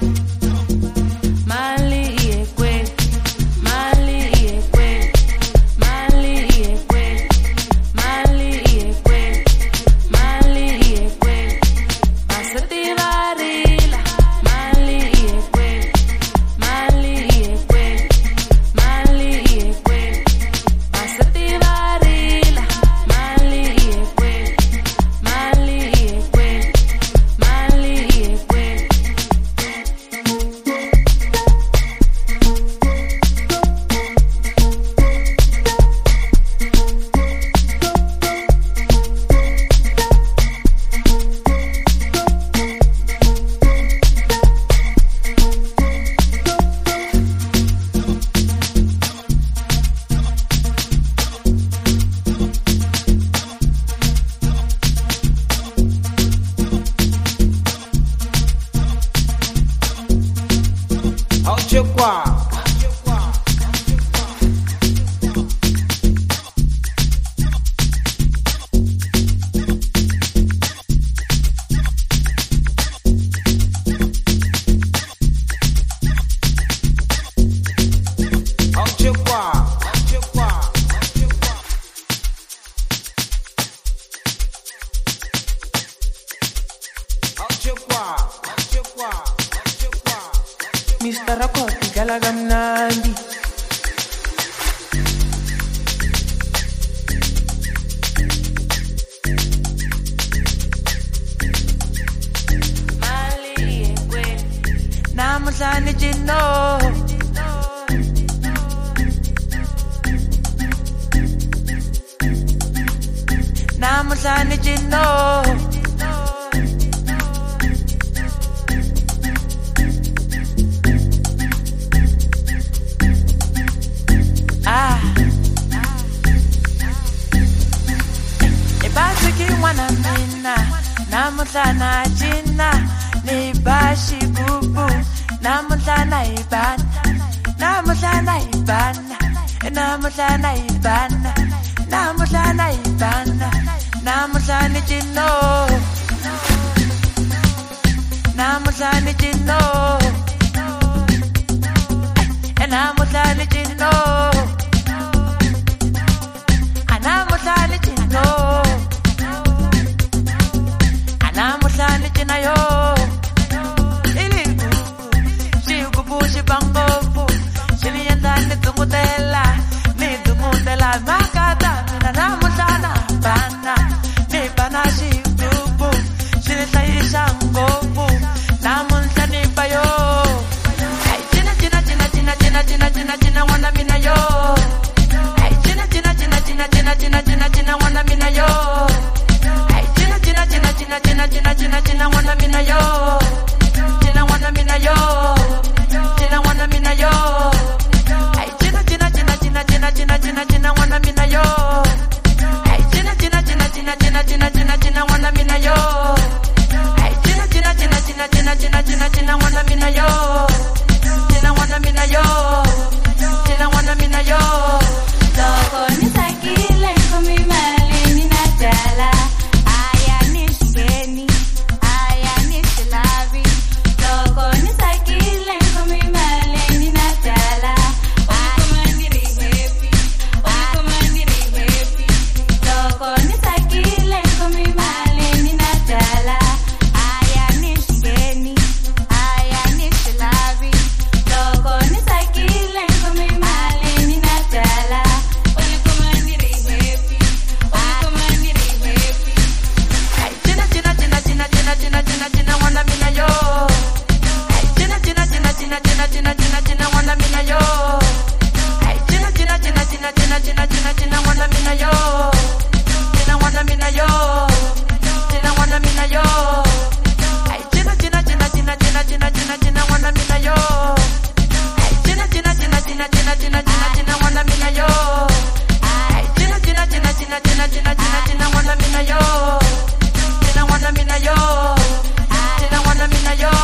Mali yekwe. Mali yekwe. Mali yekwe. Mali yekwe. Mali yekwe. Basativarila mali yekwe. Mali yekwe. Mali yekwe. Basativarila mali yekwe. record idlala kamnandi. Namuhlanje jino Namuhlanje jino Ah Ibasiki wana mina Namuhlana jina Nibashi bubu Namuhlana ibana Namuhlana ibana Namuhlana ibana Namuhlana ibana Namuhlana jino Namuhlana jino Namuhlana jino Namuhlana jino Namuhlana jina yo Push bangofu, shini yanda ni tumutela, ni tumutela makata, na namushana bana, ni bana shitubu, shini saisha ngofu, namunshani bayo. Hey, china china china china china china china china wana mina yo. Hey, china china china china china china china china wana mina yo. Hey, china china china china china china china china wana mina yo. China wana mina yo. China wana mina yo. Hey, China China China China China China China China wana mina yo. Hey, China China China China China China China China wana mina yo. Hey, China China China China China China China China wana mina yo. China wana mina yo. China wana mina yo. Loko nisakile ngumi mali ninajala. Aya nisheni, aya nishilavi. Loko nisakile ngumi mali ninajala. Ukumandiri happy, ukumandiri happy. Loko nisakile ngumi mali ninajala. Aya nisheni, aya nishilavi. Loko nisakile ngumi mali ninajala. Ukumandiri happy, ukumandiri happy. Hey, China China China China China China China China wana mina yo. Hey, China China China China China China China China wana mina yo. Hey, China China China China China China China China wana mina yo. China wana mina yo. China wana mina yo. Hey, China China China China China China China China wana mina yo. Hey, China China China China China China China China wana mina yo. Hey, China China China China China China China China wana mina yo. China wana mina yo. China wana mina yo.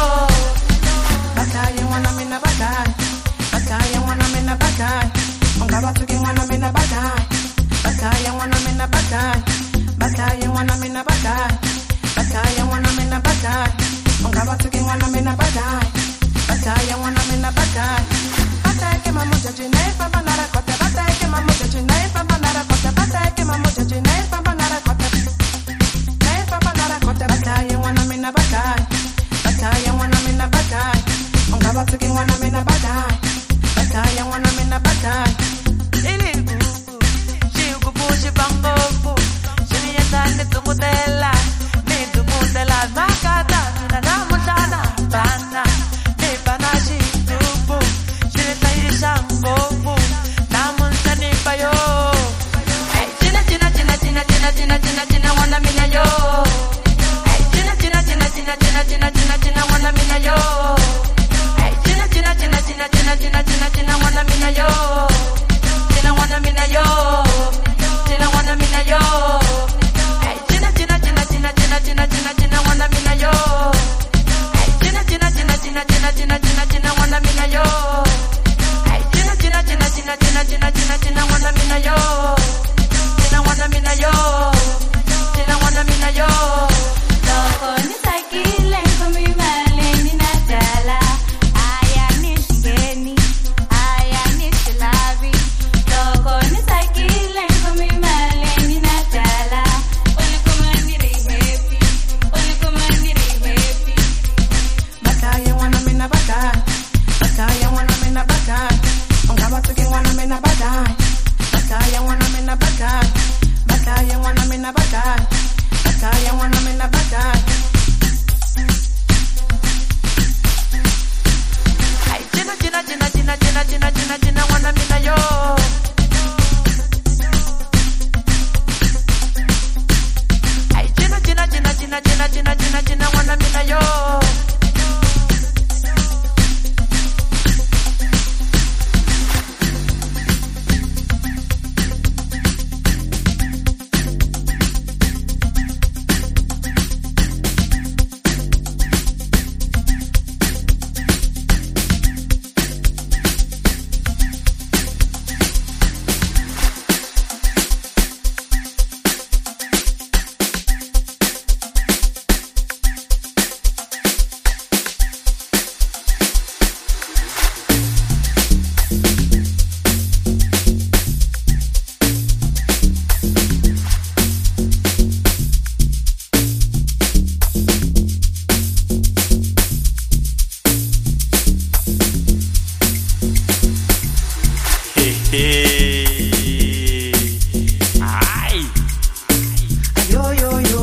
Bataya wana mina bataya. Bataya wana mina bataya. Ongaba tuki wana mina bataya. Bataya wana mina bataya. Bataya wana mina bataya. Bataya wana mina bataya. Ongaba tuki wana mina bataya. Bataya wana mina bataya. Bataya ke mamuja jine papa nara kote. Bataya ke mamuja jine papa nara kote. Bataya ke mamuja jine papa nara kote. Jine papa nara kote. Bataya wana mina bataya. Bataya wana mina bataya. Ongaba tuki wana mina bataya. Bataya wana mina bataya. Ili Shiku pushi bangofu, shini yanda ni tumutela, ni tumutela makata, na namushana bana, ni bana shitubu, shini saisha ngofu, namunshani bayo. Hey, China ai yo yo yo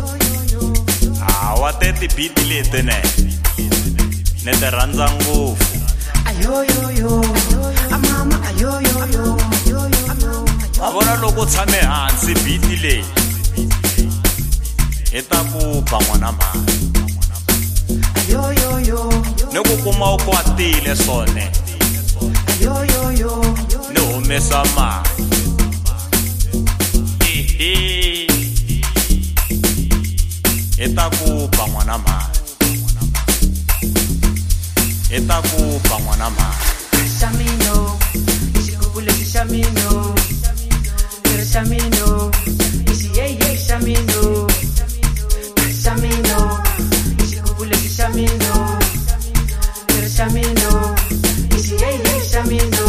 ah wa teti beat leti ne ne te rhandza ngopfu ayo yo yo amama ayo yo yo a vona loko tshame hansi beat leyi e ta ku ba n'wana mali ayo yo yo ne ku kuma u kwatile swone ayo yo yo ne humesa mali e ta ku ba n'wana mali e ta ku ba n'wana mali Shamino, isikupule si Shamino, pero Shamino, isi yey yey Shamino, Shamino, isikupule si Shamino, pero Shamino, isi yey yey Shamino,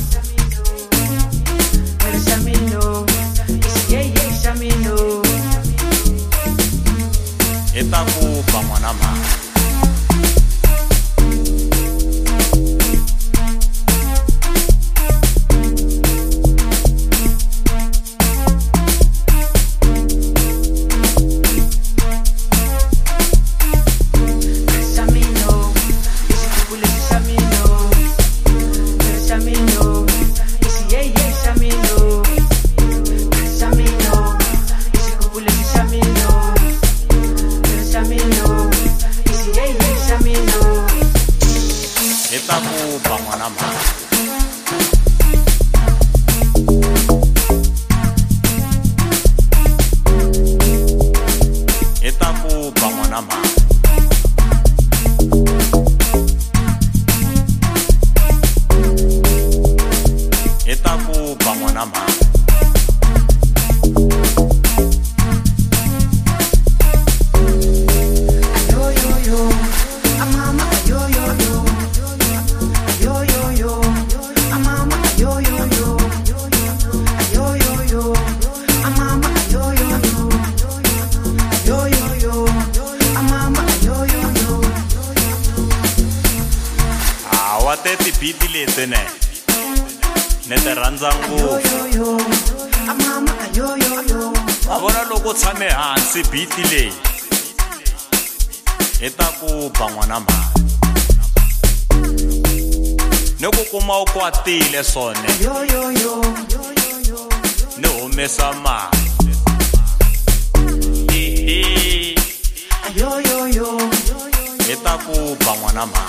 pero Shamino, isi yey yey Shamino, e ta ku ba n'wana mali ne te rhandza ngopfu a vona loko tshame hansi beat leyi e ta ku ba n'wana mali ne ku kuma u kwatile swone ne humesa mali e ta ku ba n'wana mali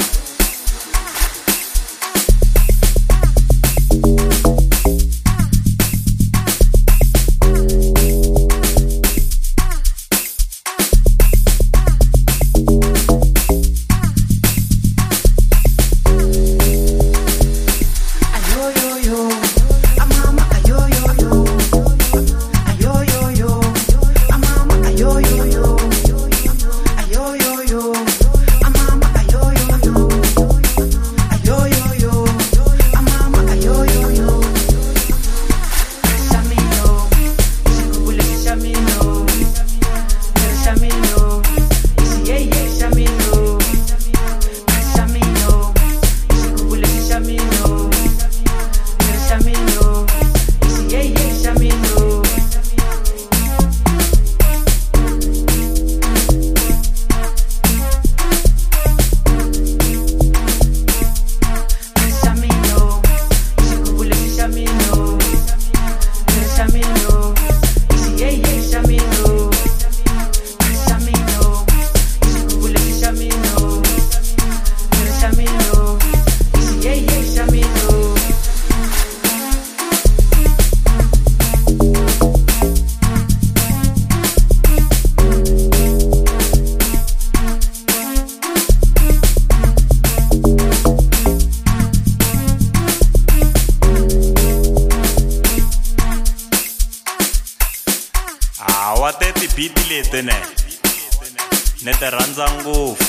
wa teti beat leti ne ne te rhandza ngopfu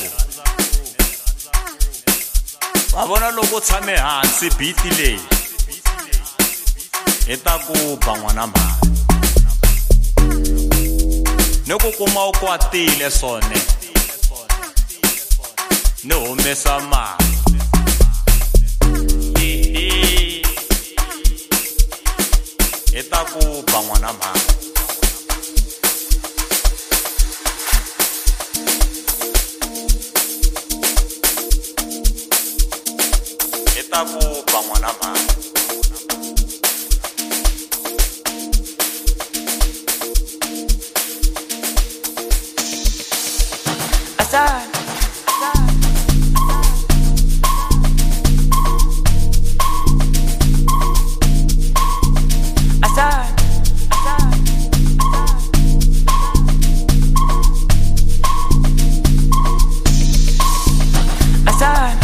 va vona loko tshame hansi beat leyi e ta ku ba n'wana mali ne ku kuma u kwatile swone ne humesa mali e ta ku ba n'wana mali kupha mwana mama. Asad, Asad, Asad,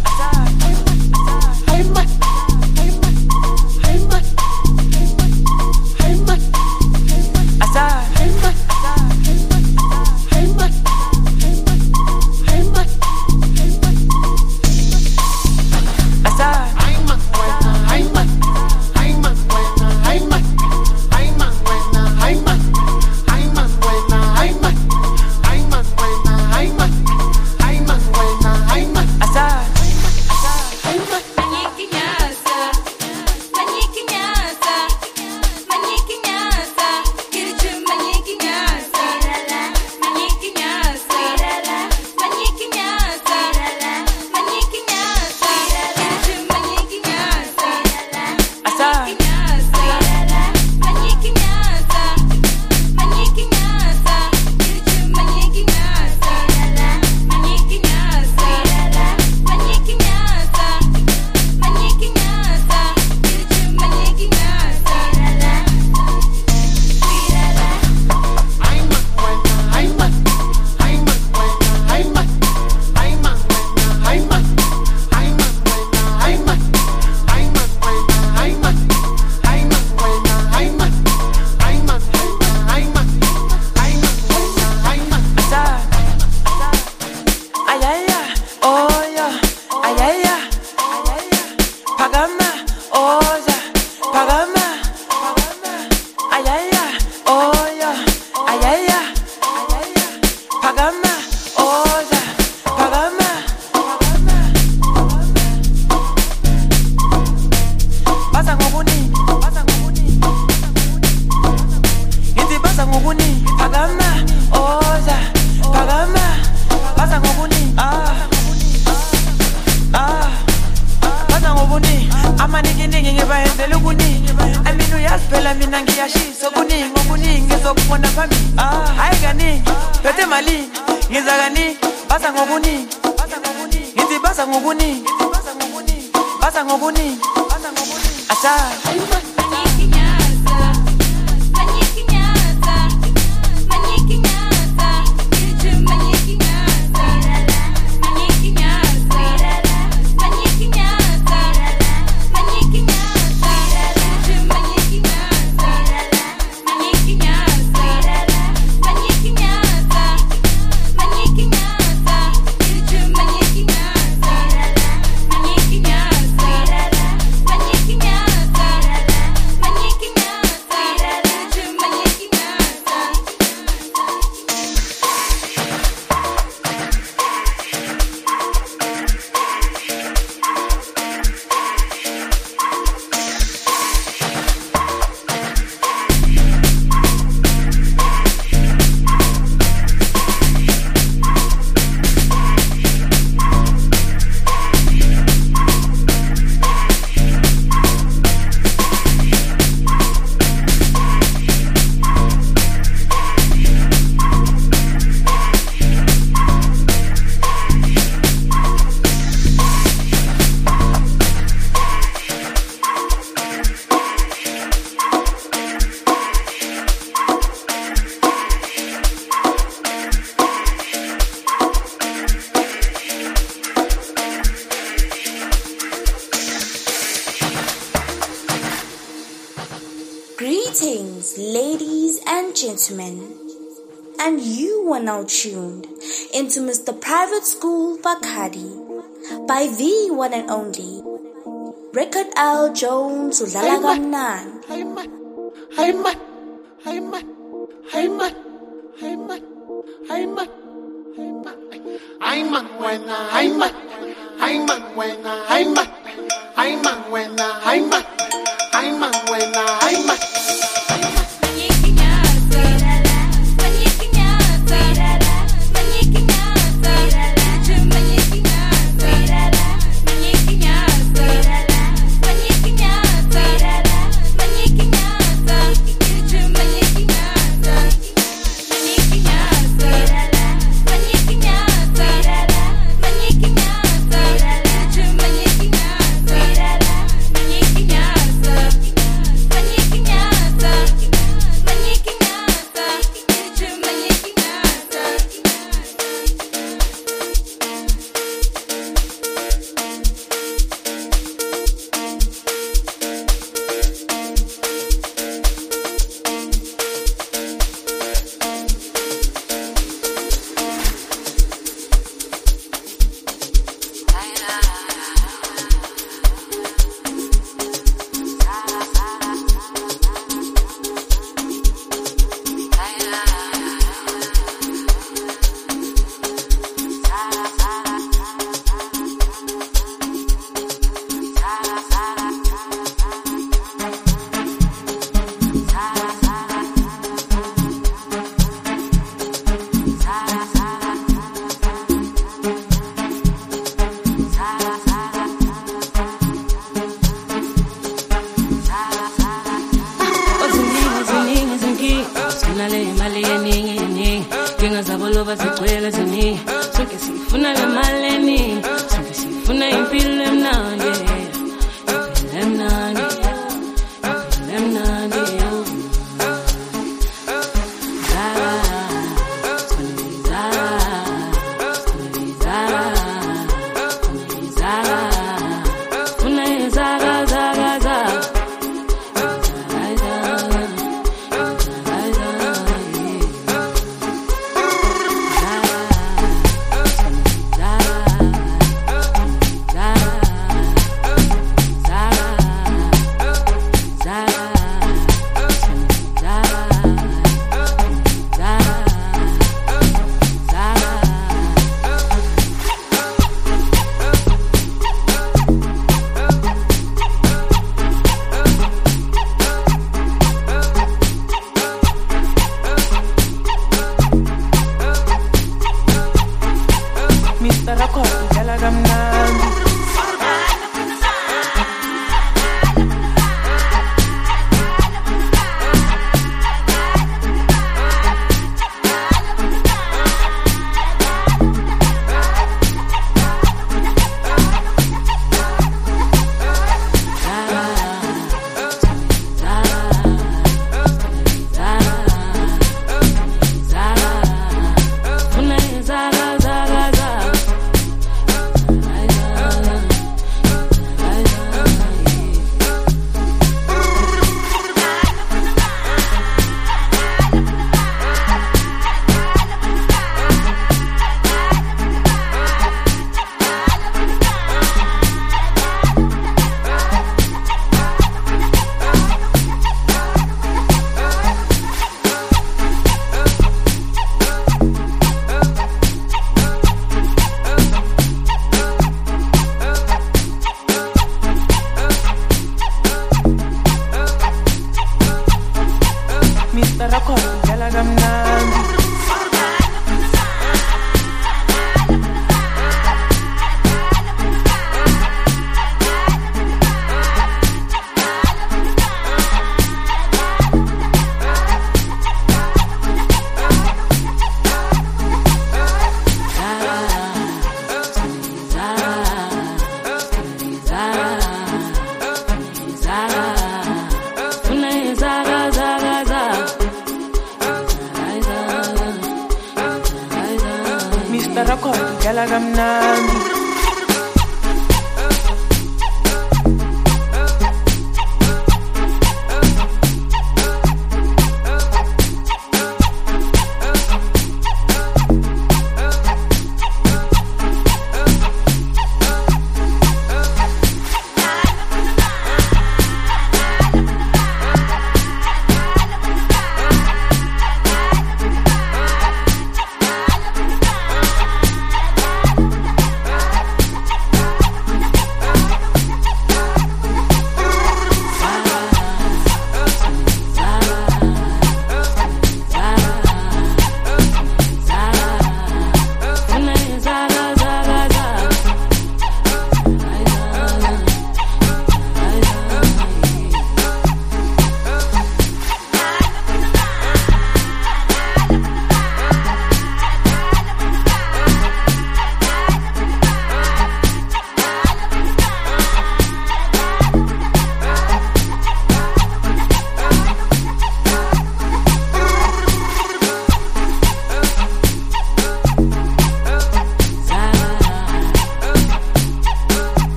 Greetings, ladies and gentlemen, and you are now tuned into Mister Private School Bacardi by the one and only Record L Jones Udlala Kamnandi. Hey man, hey man, hey man, hey man, hey man, hey man, hey man, hey man, when I man, hey man, when I man, hey man, when I man, hey man, when I man. Manyikinyasa, sifuna le imali eningi eningi Inga zabo loba zigcwele ziningi Sonke sifuna le mali eningi Sonke sifuna impilo emnandi Impilo emnandi Impilo emnandi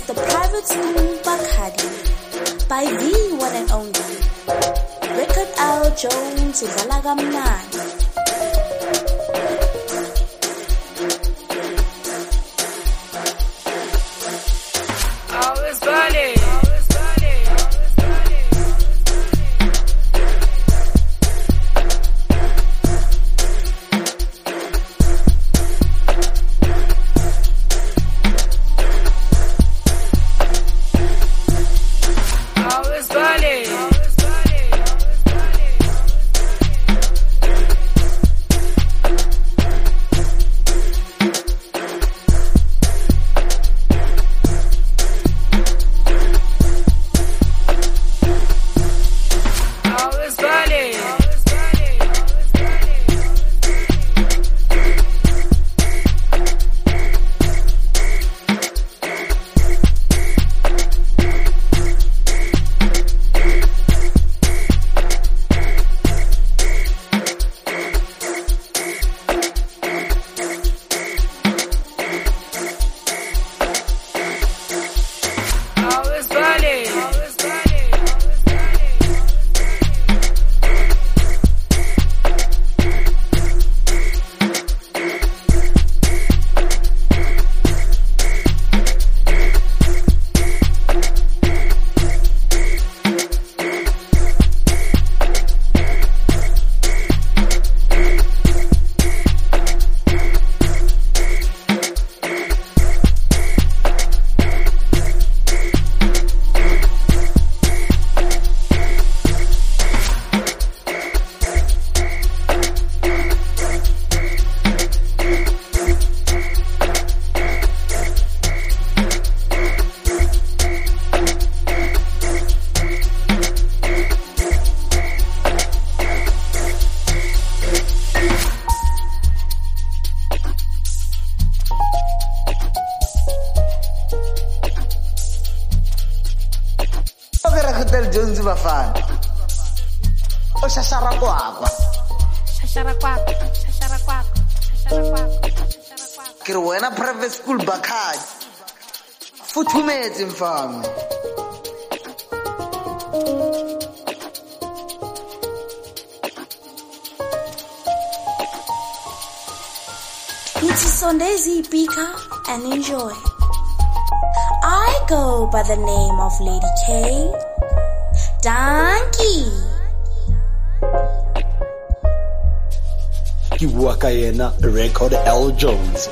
Mister Private School Bacardi by the one and only Record L Jones udlala kamnandi. Jones bafana. O shashara kwakwa. Shashara kwakwa, shashara kwakwa, shashara kwakwa, shashara kwakwa. Kiri wena private school Bacardi. Futhumetse mfana. It's Sondezi Pika and enjoy. I go by the name of Lady K. Donkey. Kibuaka yena Record L Jones.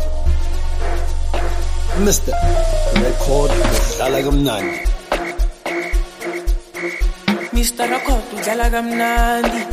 Mister Record udlala kamnandi. Mister Record udlala kamnandi.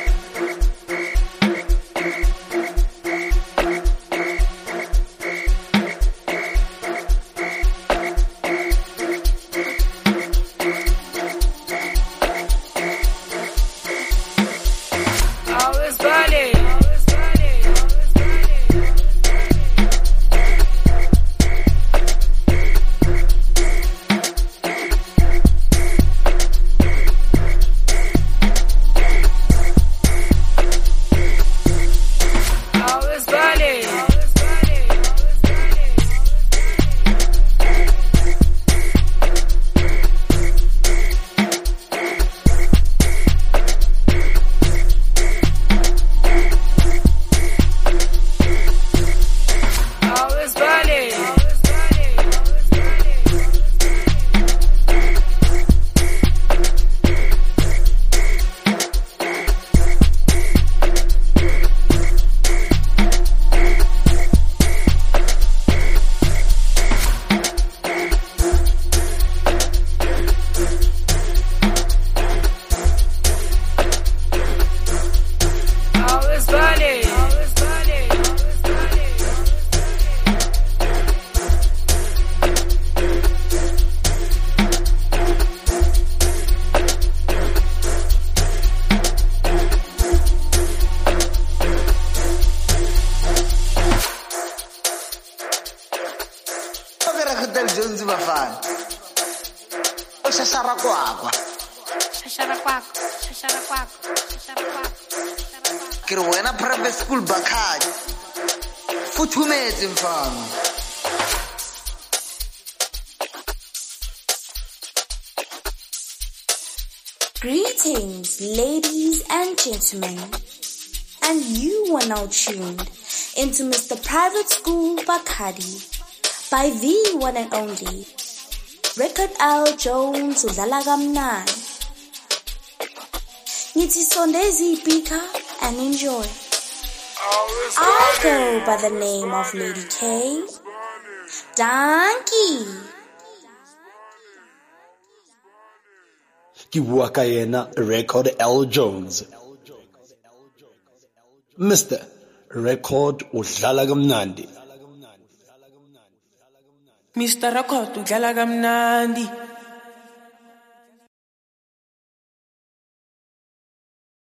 Jones bafana. O shashara kwakwa. Shashara kwakwa, shashara kwakwa, shashara kwakwa, shashara kwakwa. Kiri wena private school Bacardi. Futhumetse mfana. Greetings, ladies and gentlemen. And you are now tuned into Mister Private School Bacardi by the one and only Record L Jones udlala kamnandi. Nithi sondezi ipika and enjoy. I go by the name of Lady K. Donkey. Ki bua ka yena Record L Jones. Mister Record udlala kamnandi. Mister Record udlala kamnandi.